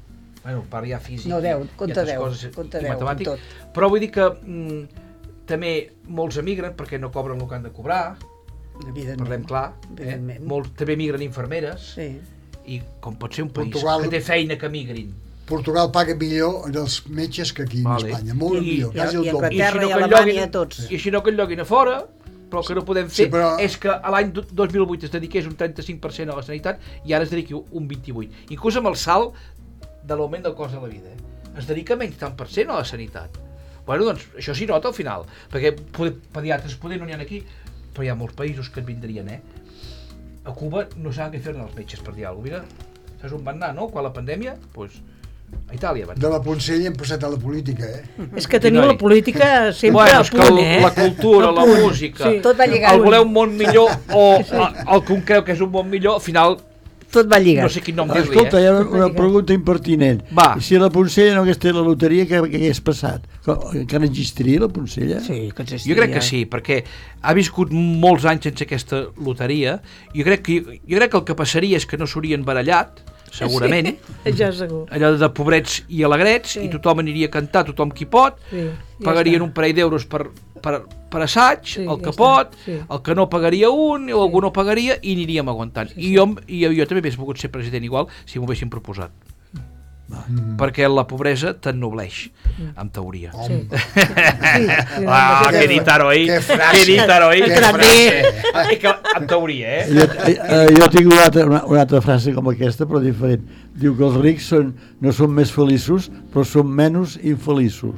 Bueno, part ja físic. No, 10, compta 10, compta 10, tot. Però vull dir que també molts emigren perquè no cobren el que han de cobrar. Parlem clar. També emigren infermeres. I com pot ser un país que té feina que emigrin. Portugal paga millor els metges que aquí a Espanya, molt millor, quasi el doble. I Anglaterra i Alemanya, tots. I així no que el lloguin a fora, però el que no podem fer és que a l'any 2008 es dediqués un 35% a la sanitat i ara es dediqui un 28%. Inclús amb el salt de l'augment del cost de la vida. Es dedica menys tant per cent a la sanitat. Bueno, doncs això s'hi nota al final, perquè pediatres poder no n'hi ha aquí, però hi ha molts països que et vindrien, A Cuba no saben què fer-ne els metges, per dir alguna cosa. Mira, saps on van anar, no? Quan la pandèmia, doncs a Itàlia van. De la Poncella hem passat a la política, És que teniu la política sempre a punt, La cultura, la música, tot va lligat. El voler un món millor o el que un creu que és un món millor, al final tot va lligat. No sé quin nom dir-li, Escolta, hi ha una pregunta impertinent. Va. Si la Poncella no hagués tret la loteria, què hagués passat? Encara existiria la Poncella? Sí, que existiria. Jo crec que sí, perquè ha viscut molts anys sense aquesta loteria. Jo crec que el que passaria és que no s'haurien barallat, segurament. Sí, ja segur. Allò de pobrets i alegrets, i tothom aniria a cantar, tothom qui pot, pagarien un parell d'euros per assaig, el que pot, el que no pagaria un, o algú no pagaria, i aniríem aguantant. I jo també hauria pogut ser president igual si m'ho haguessin proposat. Perquè la pobresa t'ennobleix, en teoria. Que dit heroi! Que dit heroi! En teoria, Jo tinc una altra frase com aquesta, però diferent. Diu que els rics no són més feliços, però són menys infeliços.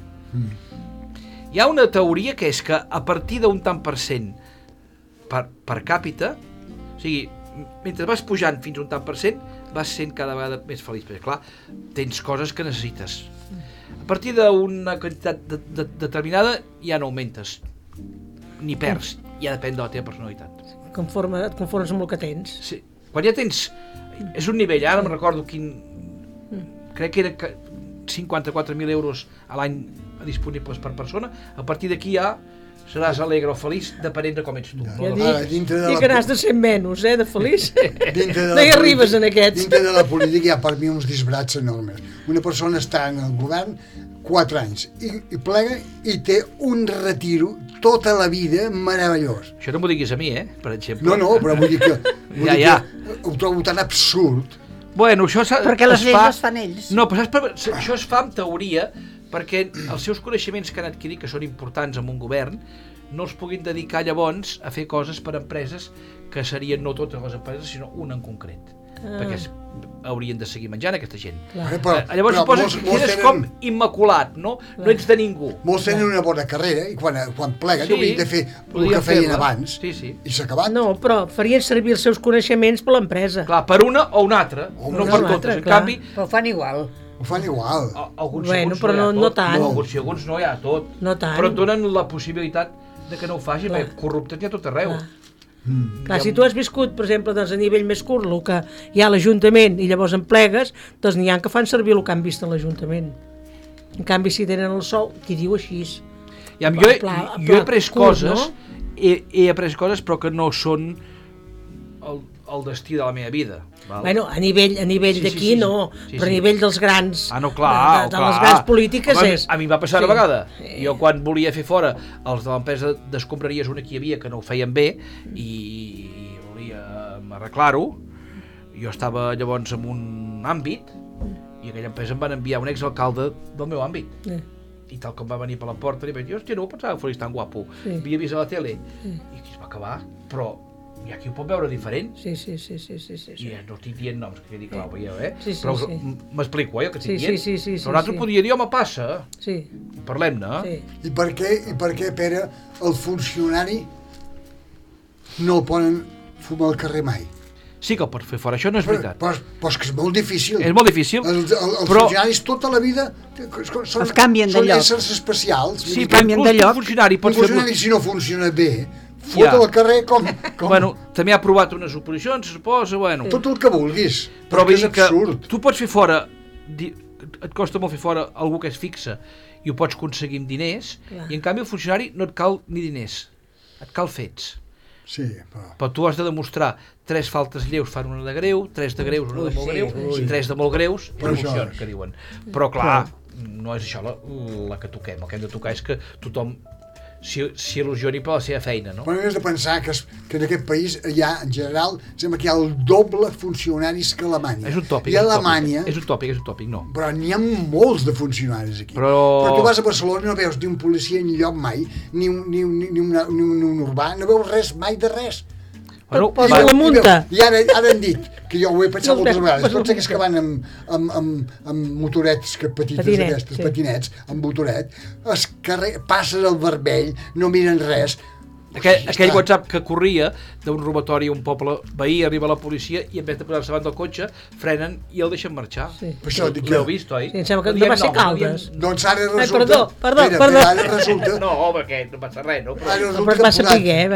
Hi ha una teoria que és que a partir d'un tant per cent per càpita, o sigui, mentre vas pujant fins a un tant per cent, vas sent cada vegada més feliç, perquè clar, tens coses que necessites. A partir d'una quantitat determinada ja no augmentes, ni perds, ja depèn de la teva personalitat. Et conformes amb el que tens. Sí. Quan ja tens, és un nivell, ara no me'n recordo quin, crec que era 54.000 euros a l'any disponibles per persona, a partir d'aquí ja seràs alegre o feliç depenent de com ets tu. I que n'has de ser menys, de feliç. No hi arribes en aquests. Dintre de la política hi ha per mi uns disbrats enormes. Una persona està en el govern 4 anys i plega i té un retiro tota la vida meravellós. Això no m'ho diguis a mi, per exemple. No, però vull dir que ho trobo tan absurd. Bueno, això perquè les lleis les fan ells. No, però això es fa en teoria perquè els seus coneixements que han adquirit, que són importants en un govern, no els puguin dedicar llavors a fer coses per empreses que serien no totes les empreses, sinó una en concret. Perquè haurien de seguir menjant aquesta gent. Llavors suposa que quedes com immaculat, no ets de ningú. Molts tenen una bona carrera i quan pleguen haurien de fer el que feien abans i s'ha acabat. No, però farien servir els seus coneixements per l'empresa. Clar, per una o una altra, no per totes. En canvi... Però ho fan igual. Ho fan igual. Alguns segons no tant. Alguns segons no hi ha tot. No tant. Però et donen la possibilitat de que no ho facin, perquè corruptes hi ha tot arreu. Clar, si tu has viscut, per exemple, a nivell més curt, el que hi ha a l'Ajuntament i llavors en plegues, doncs n'hi ha que fan servir el que han vist a l'Ajuntament. En canvi, si tenen el sou, qui diu així? Jo he après coses, he après coses, però que no són el destí de la meva vida. Bueno, a nivell d'aquí no, però a nivell dels grans, de les grans polítiques és... A mi em va passar una vegada. Jo quan volia fer fora els de l'empresa d'escombraries, una que hi havia que no ho feien bé i volia arreglar-ho, jo estava llavors en un àmbit i aquella empresa em van enviar un exalcalde del meu àmbit. I tal com va venir per la porta, li vaig dir, hòstia, no ho pensava que fos tan guapo. Havia vist a la tele i aquí es va acabar, però hi ha qui ho pot veure diferent. Sí. I no estic dient noms, que quedi clar, veieu, però m'explico, el que estic dient. Però un altre podria dir, home, passa. Parlem-ne. I per què, Pere, el funcionari no el poden fumar al carrer mai? Sí que el pots fer fora, això no és veritat. Però és que és molt difícil. És molt difícil. Els funcionaris tota la vida es canvien de lloc. Són éssers especials. Sí, però inclús un funcionari pot fer... Un funcionari, si no funciona bé, fot al carrer com... Bueno, també ha aprovat unes oposicions, suposa, bueno... Tot el que vulguis, però és absurd. Tu pots fer fora, et costa molt fer fora algú que és fixa i ho pots aconseguir amb diners, i en canvi el funcionari no et cal ni diners, et cal fets. Sí, però tu has de demostrar 3 faltes lleus fan una de greu, 3 de greus una de molt greu, i 3 de molt greus i funciona, que diuen. Però clar, no és això la que toquem. El que hem de tocar és que tothom s'hi il·lusioni per la seva feina, no? Però no has de pensar que en aquest país hi ha, en general, sembla que hi ha el doble funcionaris que a Alemanya. És un tòpic. I a Alemanya... És un tòpic, no. Però n'hi ha molts de funcionaris aquí. Però tu vas a Barcelona i no veus ni un policia enlloc mai, ni un urbà, no veus res mai de res. Bueno, posa la munta. I ara han dit, que jo ho he pensat moltes vegades, tots aquests que van amb motorets petites, patinets, amb motoret, passen el vermell, no miren res. Aquell WhatsApp que corria d'un robatori a un poble veí, arriba la policia i en vez de posar-se davant del cotxe, frenen i el deixen marxar. L'heu vist, oi? Sí, em sembla que no va ser Caldes. Doncs ara resulta... Perdó. Ara resulta... No, home, que no passa res, no? Però vas saber,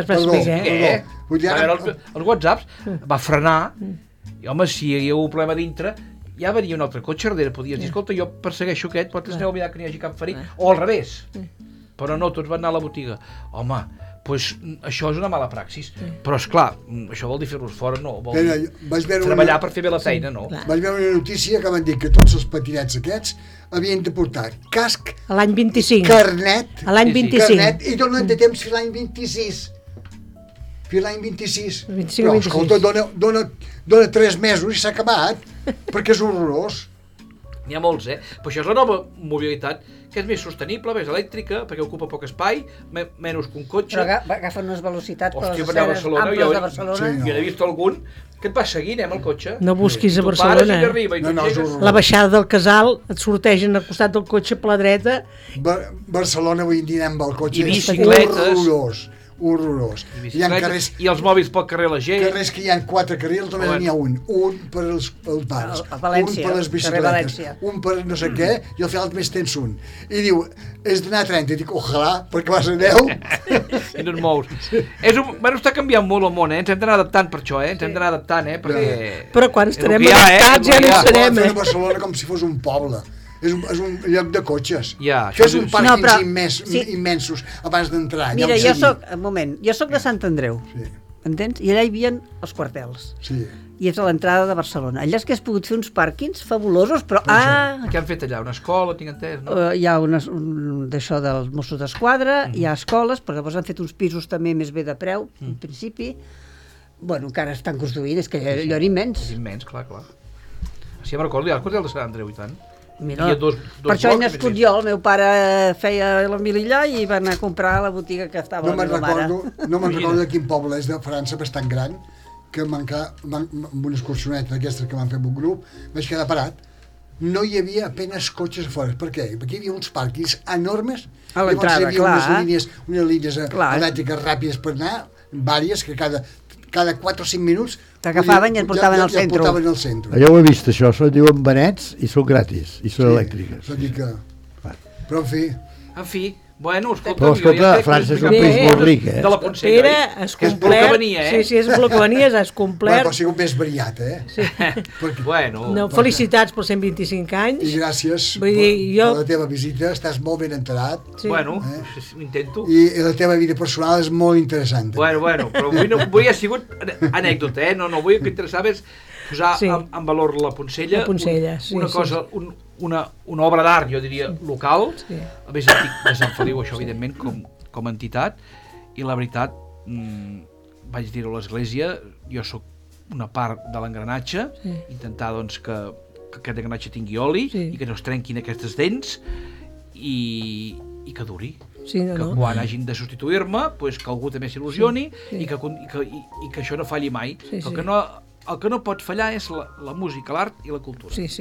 Els whatsapps va frenar i, home, si hi ha un problema dintre, ja venia un altre cotxe darrere, podies dir, escolta, jo persegueixo aquest, vosaltres aneu a mirar que n'hi hagi cap ferit, o al revés. Però no, tots van anar a la botiga. Home, doncs això és una mala praxis. Però, esclar, això vol dir fer-los fora, no. Vol dir treballar per fer bé la feina, no. Vaig veure una notícia que van dir que tots els patinets aquests havien de portar casc, a l'any 25, carnet, a l'any 25, carnet, i donen de temps fins l'any 26. Fins l'any 26. Però, escolta, dona 3 mesos i s'ha acabat, perquè és horrorós. N'hi ha molts, però això és la nova mobilitat, que és més sostenible, més elèctrica, perquè ocupa poc espai, menys que un cotxe. Però agafen unes velocitats per les escenes amples de Barcelona. Jo n'he vist algun que et va seguint, amb el cotxe. No busquis a Barcelona. La baixada del Casal et sortegen al costat del cotxe per la dreta. Barcelona avui en dia amb el cotxe és horrorós. I els mòbils pel carrer la gent. Carrers que hi ha 4 carrils, només n'hi ha un per als bars, un per les bicicletes, un per no sé què, i al final més tens un. I diu, és d'anar a 30, i dic, ojalà, perquè vas a 10. I no et mous. Està canviant molt el món, ens hem d'anar adaptant per això, ens hem d'anar adaptant, perquè... Però quan estarem adaptats ja no ho serem, a Barcelona com si fos un poble. És un lloc de cotxes. Això és un pàrquings immensos abans d'entrar. Mira, jo soc de Sant Andreu, entens? I allà hi havia els quartels. I és a l'entrada de Barcelona. Allà és que has pogut fer uns pàrquings fabulosos, però... Què han fet allà? Una escola, tinc entès, no? Hi ha d'això dels Mossos d'Esquadra, hi ha escoles, però llavors han fet uns pisos també més bé de preu, en principi. Bueno, encara estan construïts, és que allò era immens. És immens, clar. Sí, me'n recordo, hi ha el quartel de Sant Andreu, i tant. Mira, per això he nascut jo, el meu pare feia l'emilillà i va anar a comprar a la botiga que estava la meva mare. No me'n recordo de quin poble és de França, bastant gran, que amb una excursioneta d'aquestes que van fer amb un grup, vaig quedar parat. No hi havia apenas cotxes a fora. Per què? Perquè hi havia uns pàrquings enormes, a l'entrada, hi havia unes línies elèctriques ràpides per anar, vàries, que cada 4 o 5 minuts t'agafaven i et portaven al centre. Allò ho he vist, això, se'n diuen benets i són gratis, i són elèctriques. Però en fi, bueno, escolta... Però escolta, França és un país molt ric, De la Poncella, Pere, és complert. Sí, és el que venies, és complert. Però ha sigut més variat, Bueno... Felicitats pels 125 anys. I gràcies per la teva visita, estàs molt ben enterat. Bueno, ho intento. I la teva vida personal és molt interessant. Bueno, però avui ha sigut anècdota, no, avui el que interessava és posar en valor la Poncella, una cosa, una obra d'art, jo diria, local, el més antic de Sant Feliu, això evidentment, com a entitat, i la veritat, vaig dir-ho a l'església, jo sóc una part de l'engranatge, intentar doncs que aquest engranatge tingui oli i que no es trenquin aquestes dents i que duri. Que quan hagin de substituir-me, que algú també s'il·lusioni i que això no falli mai. El que no pot fallar és la música, l'art i la cultura. Sí.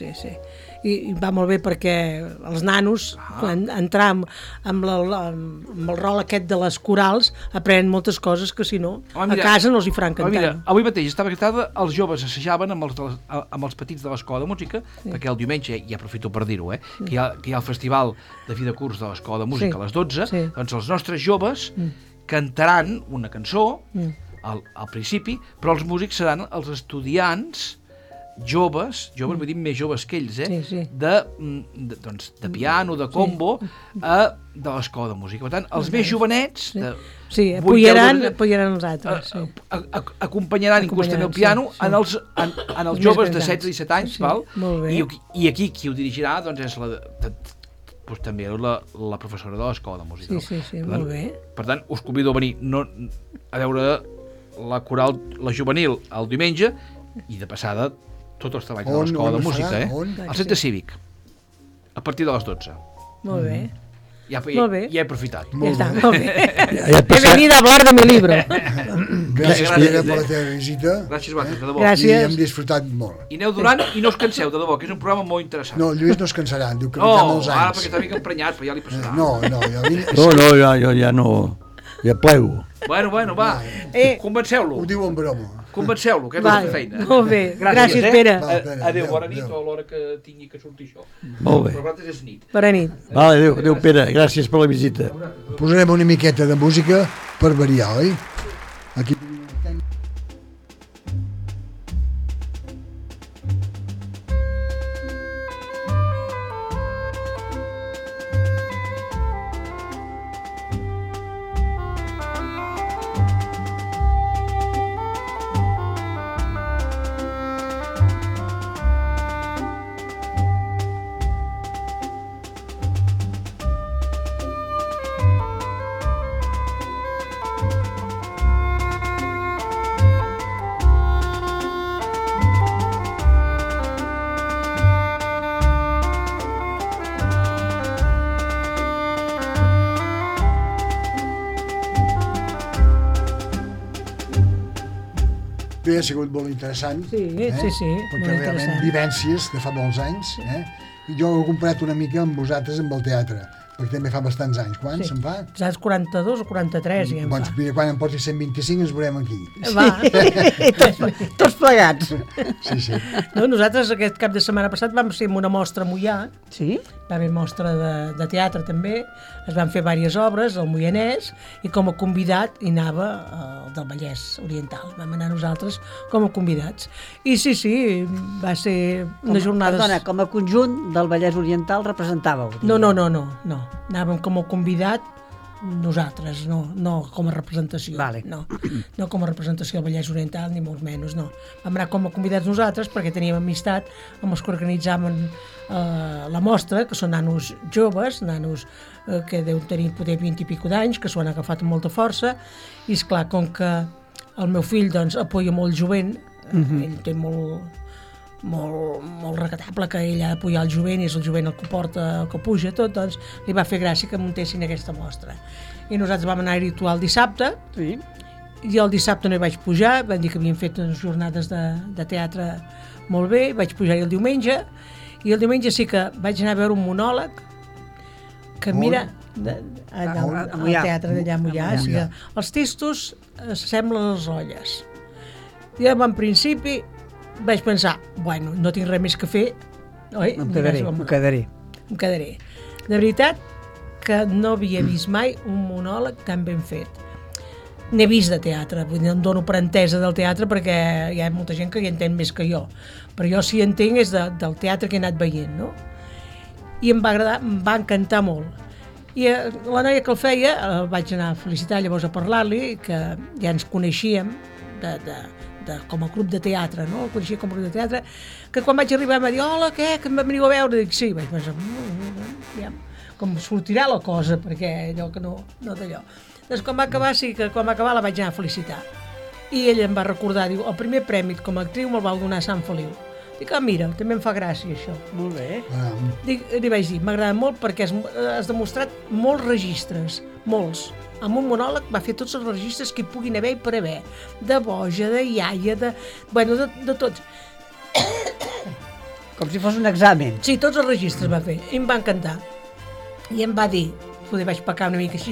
I va molt bé perquè els nanos, quan entram amb el rol aquest de les corals, aprenen moltes coses que si no, a casa no els hi faran cantar. Mira, avui mateix estava cantada, els joves assajaven amb els petits de l'escola de música, perquè el diumenge, i aprofito per dir-ho, que hi ha el festival de fi de curs de l'escola de música a les 12, doncs els nostres joves cantaran una cançó al principi, però els músics seran els estudiants joves, vull dir més joves que ells, Sí. de piano, de combo, de l'escola de música. Per tant, els més jovenets... Sí, apoyaran els altres. Sí. Acompanyaran inclús també el piano en els joves de 16-17 anys, sí, val? molt bé. I aquí qui ho dirigirà doncs és també la professora de l'escola de música. Sí, molt bé. Per tant, us convido a venir a veure la coral, la juvenil, el diumenge, i de passada tots els treballs de l'escola de música, al centre cívic, a partir de les 12. Molt bé. Ja he aprofitat. Ja està, molt bé. He venido a hablar de mi libro. Gràcies, Pere, per la teva visita. Gràcies, vosaltres, de debò. Gràcies. I hem disfrutat molt. I aneu durant i no us canseu, de debò, que és un programa molt interessant. No, el Lluís no es cansarà, diu que vindrà molts anys. Ara perquè està mica emprenyat, però ja li passarà. Jo ja no... Ja plego. Bueno, va. Convenceu-lo. Ho diu en broma. Convenceu-lo, que és la feina. Molt bé, gràcies, Pere. Adéu, bona nit, o a l'hora que tingui que sortir això. Molt bé. Però vosaltres és nit. Bona nit. Vale, adéu, Pere, gràcies per la visita. Posarem una miqueta de música per variar, oi? Aquí... Bé, ha sigut molt interessant. Sí, perquè molt realment interessant. vivències de fa molts anys. Jo ho he comparat una mica amb vosaltres amb el teatre, perquè també fa bastants anys. Quants se'n fa? Saps 42 o 43, ja en Doncs mira, quan em porti 125 ens veurem aquí. Va, tots plegats. Sí. No, nosaltres aquest cap de setmana passat vam ser en una mostra a Moià. Sí? Va haver mostra de teatre també, es van fer diverses obres al Moianès i com a convidat hi anava el del Vallès Oriental. Vam anar nosaltres com a convidats. I sí, va ser unes jornades... Perdona, com a conjunt del Vallès Oriental representàveu? No. Anàvem com a convidat nosaltres, no com a representació. Vale. No com a representació del Vallès Oriental, ni molt menys, no. Vam anar com a convidats nosaltres perquè teníem amistat amb els que organitzaven la mostra, que són nanos joves, nanos que deuen tenir poder 20 i pico d'anys, que s'ho han agafat amb molta força, i esclar, com que el meu fill doncs apoya molt jovent, ell té molt recatable que ell ha d'apoyar el jovent i és el jovent el que porta, el que puja tot, doncs li va fer gràcia que muntessin aquesta mostra. I nosaltres vam anar-hi el dissabte, i el dissabte no hi vaig pujar, van dir que havien fet unes jornades de teatre molt bé, vaig pujar-hi el diumenge, i el diumenge sí que vaig anar a veure un monòleg que mira al teatre d'allà a Moià, els testos s'assemblen a les olles. I en principi vaig pensar, bueno, no tinc res més que fer, oi? Em quedaré. De veritat que no havia vist mai un monòleg tan ben fet. N'he vist de teatre, vull dir, em dono per entesa del teatre perquè hi ha molta gent que hi entén més que jo, però jo si entenc és del teatre que he anat veient, no? I em va agradar, em va encantar molt. I la noia que el feia, vaig anar a felicitar llavors a parlar-li, que ja ens coneixíem com a grup de teatre, no? El coneixia com a grup de teatre, que quan vaig arribar em va dir, hola, què, que em veniu a veure? Dic, sí, vaig pensar, com sortirà la cosa, perquè allò que no d'allò. Doncs quan va acabar la vaig anar a felicitar. I ella em va recordar, diu, el primer premi com a actriu me'l vau donar a Sant Feliu. Dic, mira, també em fa gràcia això. Molt bé. Li vaig dir, m'agrada molt perquè has demostrat molts registres, molts. Amb un monòleg va fer tots els registres que hi puguin haver i per haver. De boja, de iaia, de tots. Com si fos un examen. Sí, tots els registres va fer. I em va encantar. I em va dir, poder vaig pecar una mica així.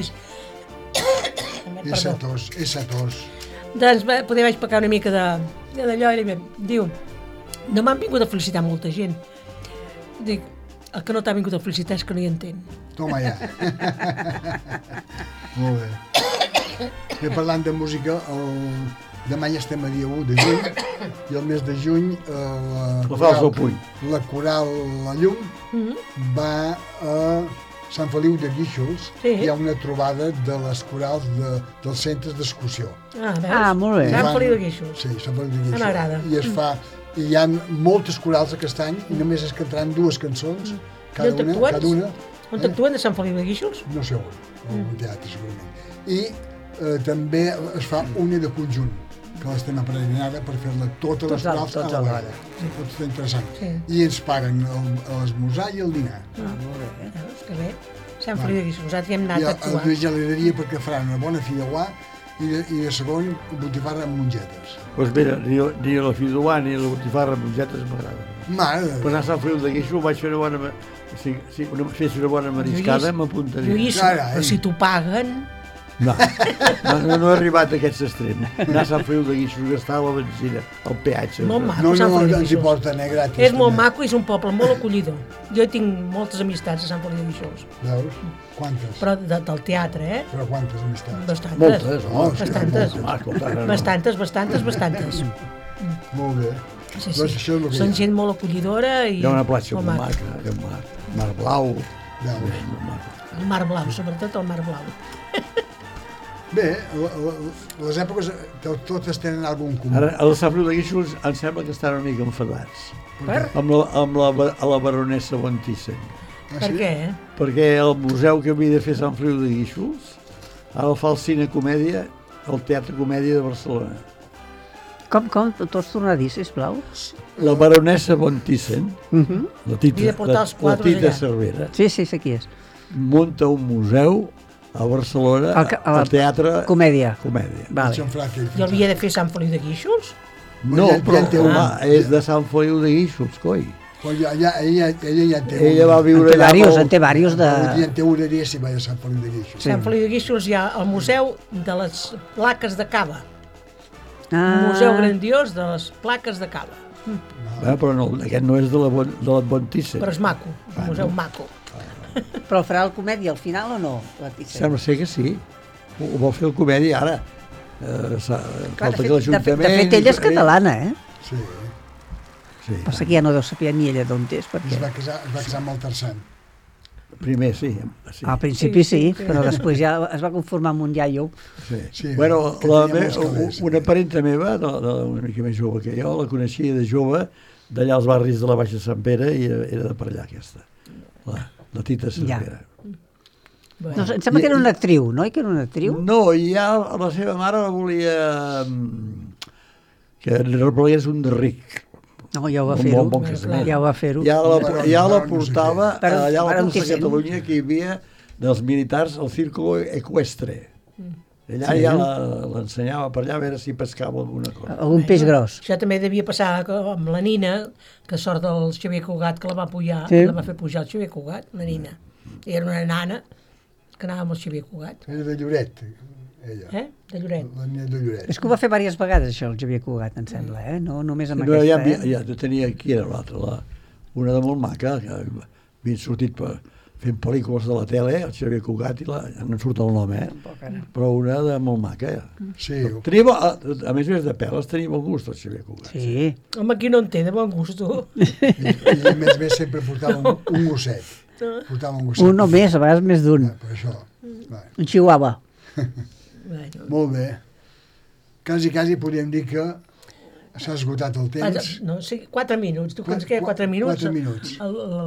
És setós. Doncs poder vaig pecar una mica d'allò i diu, no m'han vingut a felicitar molta gent. Dic, el que no t'ha vingut a felicitar és que no hi entén. Toma ja. Molt bé. I parlant de música, demà ja estem a dia 1 de juny, i el mes de juny la Coral La Llum va a Sant Feliu de Guíxols, hi ha una trobada de les corals dels centres d'excursió. Molt bé. Sant Feliu de Guíxols. Sí, Sant Feliu de Guíxols. M'agrada. I es fa, i hi ha moltes corals aquest any, i només es cantaran 2 cançons, cada una. On t'actuen de Sant Feliu de Guíxols? No sé on, en un teatre segurament. I també es fa una de conjunt, que l'estem aprenent ara per fer-la totes les corals a la vegada. Pot ser interessant. I ens paguen l'esmorzar i el dinar. Molt bé. Que bé. Sant Feliu de Guíxols, nosaltres hi hem anat a actuar. I el Lluís Galeria perquè faran una bona fideuà i de segon botifarra amb mongetes. Doncs mira, ni la fideuà ni la botifarra amb mongetes m'agrada. Però a Sant Feliu de Guíxols vaig fer una bona... Si fes una bona mariscada m'apuntaria. Lluís, però si t'ho paguen... No he arribat a aquest extrem. Anar a Sant Feliu de Guíxols, gastar la benzina, el peatge. Molt maco, Sant Feliu de Guíxols. És molt maco i és un poble molt acollidor. Jo tinc moltes amistats a Sant Feliu de Guíxols. Veus? Quantes? Però del teatre, Però quantes amistats? Bastantes. Bastantes. Molt bé. Són gent molt acollidora i... Hi ha una platja molt maca, hi ha un mar blau. El mar blau, sobretot el mar blau. Bé, les èpoques totes tenen algun comú. Ara, a Sant Feliu de Guíxols em sembla que estan una mica enfadats. Amb la baronessa von Thyssen. Per què? Perquè el museu que havia de fer Sant Feliu de Guíxols ara el fa el Cine Comèdia, el Teatre Comèdia de Barcelona. Com? Tots tornar a dir, sisplau? La baronessa von Thyssen, la Tita Cervera, sí, sé qui és. Munta un museu a Barcelona, al Teatre Comèdia. I havia de fer Sant Feliu de Guíxols? No, però és de Sant Feliu de Guíxols, coi. Ella ja té... Ella va viure allà... En té diversos de... Ja té una idea si va a Sant Feliu de Guíxols. Sant Feliu de Guíxols hi ha el Museu de les Plaques de Cava. Un museu grandiós de les plaques de cava. Però no, aquest no és de la Von Thyssen. Però és maco, és un museu maco. Però farà el Comèdia al final o no, la Thyssen? Sembla ser que sí. Ho vol fer el Comèdia ara. Falta que l'Ajuntament... De fet, ella és catalana, Sí. Passa que ja no deu saber ni ella d'on és. Es va casar amb el Tarzan. Primer, sí. Al principi sí, però després ja es va conformar amb un iaio. Sí. Bueno, una parenta meva, una mica més jove que jo, la coneixia de jove, d'allà als barris de la Baixa Sant Pere, i era de per allà aquesta, la Tita Cervera. Em sembla que era una actriu, no? Que era una actriu? No, i ja la seva mare la volia que replegués un de ric. No, ja ho va fer-ho. Ja ho va fer-ho. Ja la portava allà a la plaça de Catalunya, que hi havia dels militars el círculo equestre. Allà ja l'ensenyava per allà a veure si pescava alguna cosa. Algun peix gros. Això també devia passar amb la Nina, que sort del Xavier Cugat, que la va pujar, la va fer pujar el Xavier Cugat, la Nina. Era una nana que anava amb el Xavier Cugat. Era de Lloret, ella. De Lloret. La Nina de Lloret. És que ho va fer diverses vegades, això, el Xavier Cugat, em sembla, no només amb aquesta. Ja tenia, qui era l'altra? Una de molt maca, que havia sortit fent pel·lícules de la tele, el Xavier Cugat, i no en surt el nom, però una de molt maca. Sí. A més de peles, tenia bon gust, el Xavier Cugat. Sí. Home, qui no en té de bon gust, tu? I a més sempre portava un gosset. Un o més, a vegades més d'un. Per això. Un chihuahua. Molt bé. Quasi podríem dir que s'ha esgotat el temps. No, sí, 4 minuts. Tu ens queda 4 minuts? 4 minuts.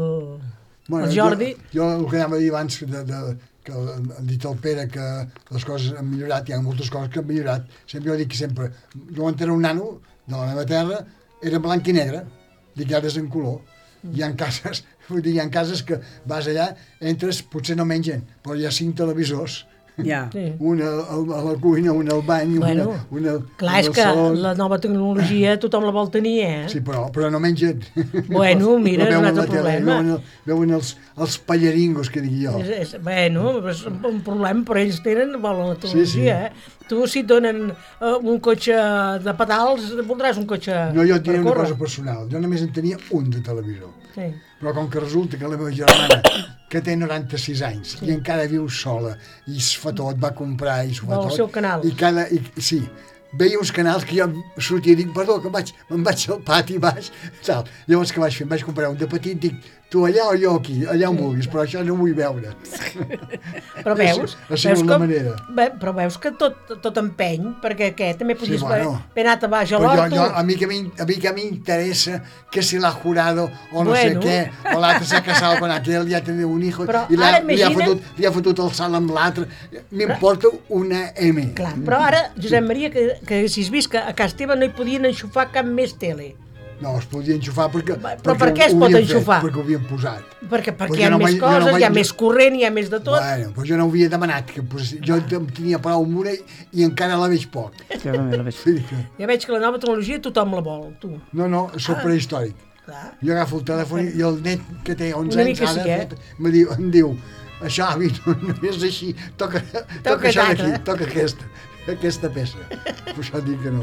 El Jordi... Jo el que anava a dir abans, que ha dit el Pere que les coses han millorat, hi ha moltes coses que han millorat. Sempre jo dic que sempre, jo quan era un nano de la meva terra, era blanc i negre, dic ara és en color. Hi ha cases, que vas allà, entres, potser no mengen, però hi ha 5 televisors. Una a la cuina, una al bany, una clar, és que la nova tecnologia tothom la vol tenir, Sí, però no mengen. Bueno, mira, és un altre problema. Veuen els pallaringos, que digui jo. Bueno, és un problema, però ells volen la tecnologia, Tu, si et donen un cotxe de pedals, voldràs un cotxe per córrer. No, jo et diré una cosa personal. Jo només en tenia un de televisor. Però com que resulta que la meva germana, que té 96 anys, i encara viu sola, i es fa tot, va comprar i s'ho fa tot. El seu canal. Sí, veia uns canals que jo sortia i dic, perdó, que me'n vaig al pati baix, tal. Llavors què vaig fer? Em vaig comprar un de petit, dic, tu allà o jo aquí, allà on vulguis, però això no ho vull veure. Però veus? Ha sigut la manera. Però veus que tot empeny, perquè què? També podies haver anat a baix a però l'horto. a mi que m'interessa que si l'ha jurado o no sé què, o l'altre s'ha casat con aquel, ja tenia un hijo, i li ha fotut el salt amb l'altre. M'importa una M. Clar, però ara, Josep Maria, que si has vist que a casa teva no hi podien enxufar cap més tele. No, es podia enxufar perquè... Però per què es pot enxufar? Perquè ho havien posat. Perquè hi ha més coses, hi ha més corrent, hi ha més de tot. Bueno, però jo no ho havia demanat. Jo tenia prou amb una i encara la veig poc. Jo també la veig. Ja veig que la nova tecnologia tothom la vol, tu. No, soc prehistòric. Jo agafo el telèfon i el net que té 11 anys ara em diu, això, avi, no és així, toca això d'aquí, toca aquesta peça. Per això dic que no.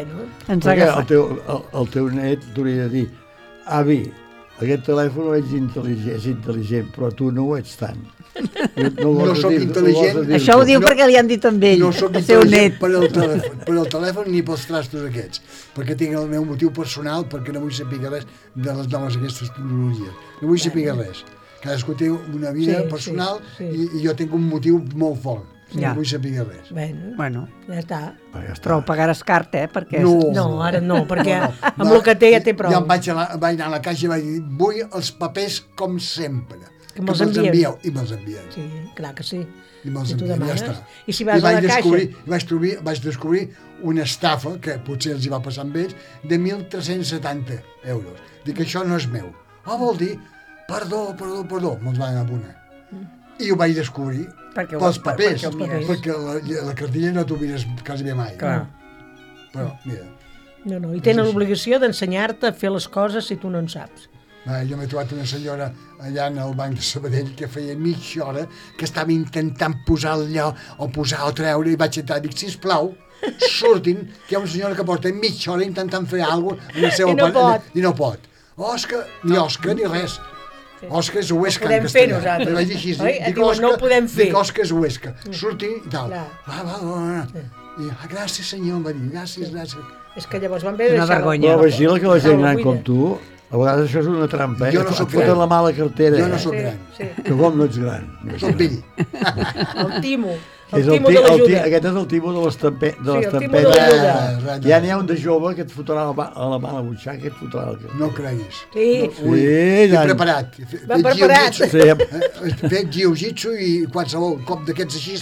El teu net t'hauria de dir, avi, aquest telèfon és intel·ligent, però tu no ho ets tant. No soc intel·ligent. Això ho diu perquè li han dit amb ell, no soc intel·ligent per al telèfon ni pels trastos aquests, perquè tinc el meu motiu personal, perquè no vull saber res de les noves aquestes tecnologies. No vull saber res. Cadascú té una vida personal i jo tinc un motiu molt fort. No vull saber res. Bueno, ja està. Però ho pagaràs car, perquè... No, ara no, perquè amb el que té ja té prou. Jo vaig anar a la caixa i vaig dir, vull els papers com sempre. Que me'ls envieu. I me'ls envien. Sí, clar que sí. I me'ls envien, ja està. I si vas a la caixa... Vaig descobrir una estafa, que potser els hi va passar amb ells, de 1.370 euros. Dic, això no és meu. Vol dir, perdó, me'ls van abonar. I ho vaig descobrir pels papers, perquè la cartilla no t'ho mires quasi bé mai. Però, mira... No, i tenen l'obligació d'ensenyar-te a fer les coses si tu no en saps. Jo m'he trobat una senyora allà en el banc de Sabadell que feia mitja hora que estava intentant posar allò o posar o treure i vaig entrar i dic, sisplau, surtin, que hi ha una senyora que porta mitja hora intentant fer alguna cosa en el seu aparell i no pot. Òscar, ni res. Òscar és Huesca en castellà. Podem fer nosaltres. Dic, no ho podem fer. Dic Òscar és Huesca. Surti i tal. Va. I gràcies senyor, em va dir, gràcies. És que llavors van haver de deixar... Però vigila que la gent gran com tu, a vegades això és una trampa, Jo no soc gran. la mala cartera. Jo no soc gran. Que com no ets gran? Soc vell. El timo. El timo de l'ajuda. Aquest és el timo de les tampetes. El timo de l'ajuda. Ja n'hi ha un de jove que et fotrà a la mà la butxaca i et fotrà el que... No creguis. Sí. Estic preparat. Va preparat. Fet jiu-jitsu i qualsevol cop d'aquests així...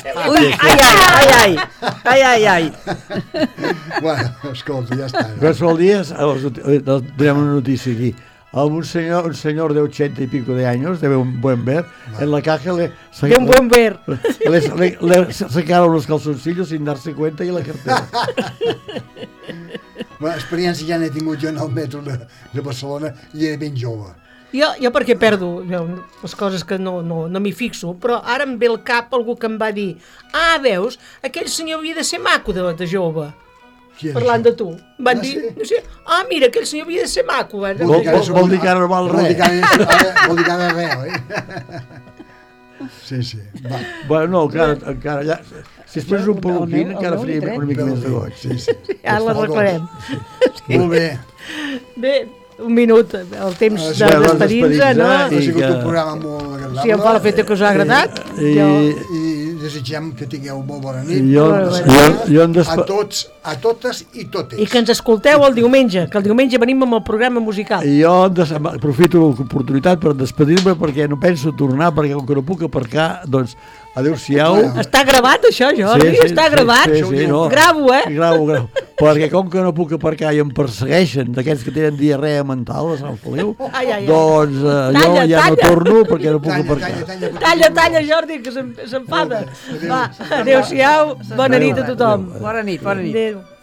Ai. Bueno, escolta, ja està. Qualsevol dia donem una notícia aquí. Un señor de 80 y pico de años, de un buen ver, en la caja le sacaron los calzoncillos sin darse cuenta y la cartera. Experiència ja n'he tingut jo en el metro de Barcelona i era ben jove. Jo perquè perdo les coses que no m'hi fixo, però ara em ve al cap algú que em va dir veus, aquell senyor havia de ser maco de jove. Parlant de tu. Van dir, mira, aquell senyor havia de ser maco. Vol dir que ara no val res. Vol dir que ara res, oi? Sí. Bueno, no, encara ja... Si es poses un peluquín, encara faria una mica més de goig. Sí. Ara l'arreglarem. Molt bé. Bé, un minut, el temps de despedir-nos, no? Ha sigut un programa molt agradable. Si em fa l'efecte que us ha agradat. I desitgem que tingueu molt bona nit. A tots, a totes i totes. I que ens escolteu el diumenge, que el diumenge venim amb el programa musical. I jo aprofito l'oportunitat per despedir-me perquè no penso tornar, perquè com que no puc aparcar, doncs adéu-siau. Està gravat això, Jordi? Està gravat? Sí, no. Gravo, Gravo. Perquè com que no puc aparcar i em persegueixen d'aquests que tenen diarrea mental a Sant Feliu, doncs jo ja no torno perquè no puc aparcar. Talla, Jordi, que s'enfada. Va, adéu-siau, bona nit a tothom. Bona nit. Adéu.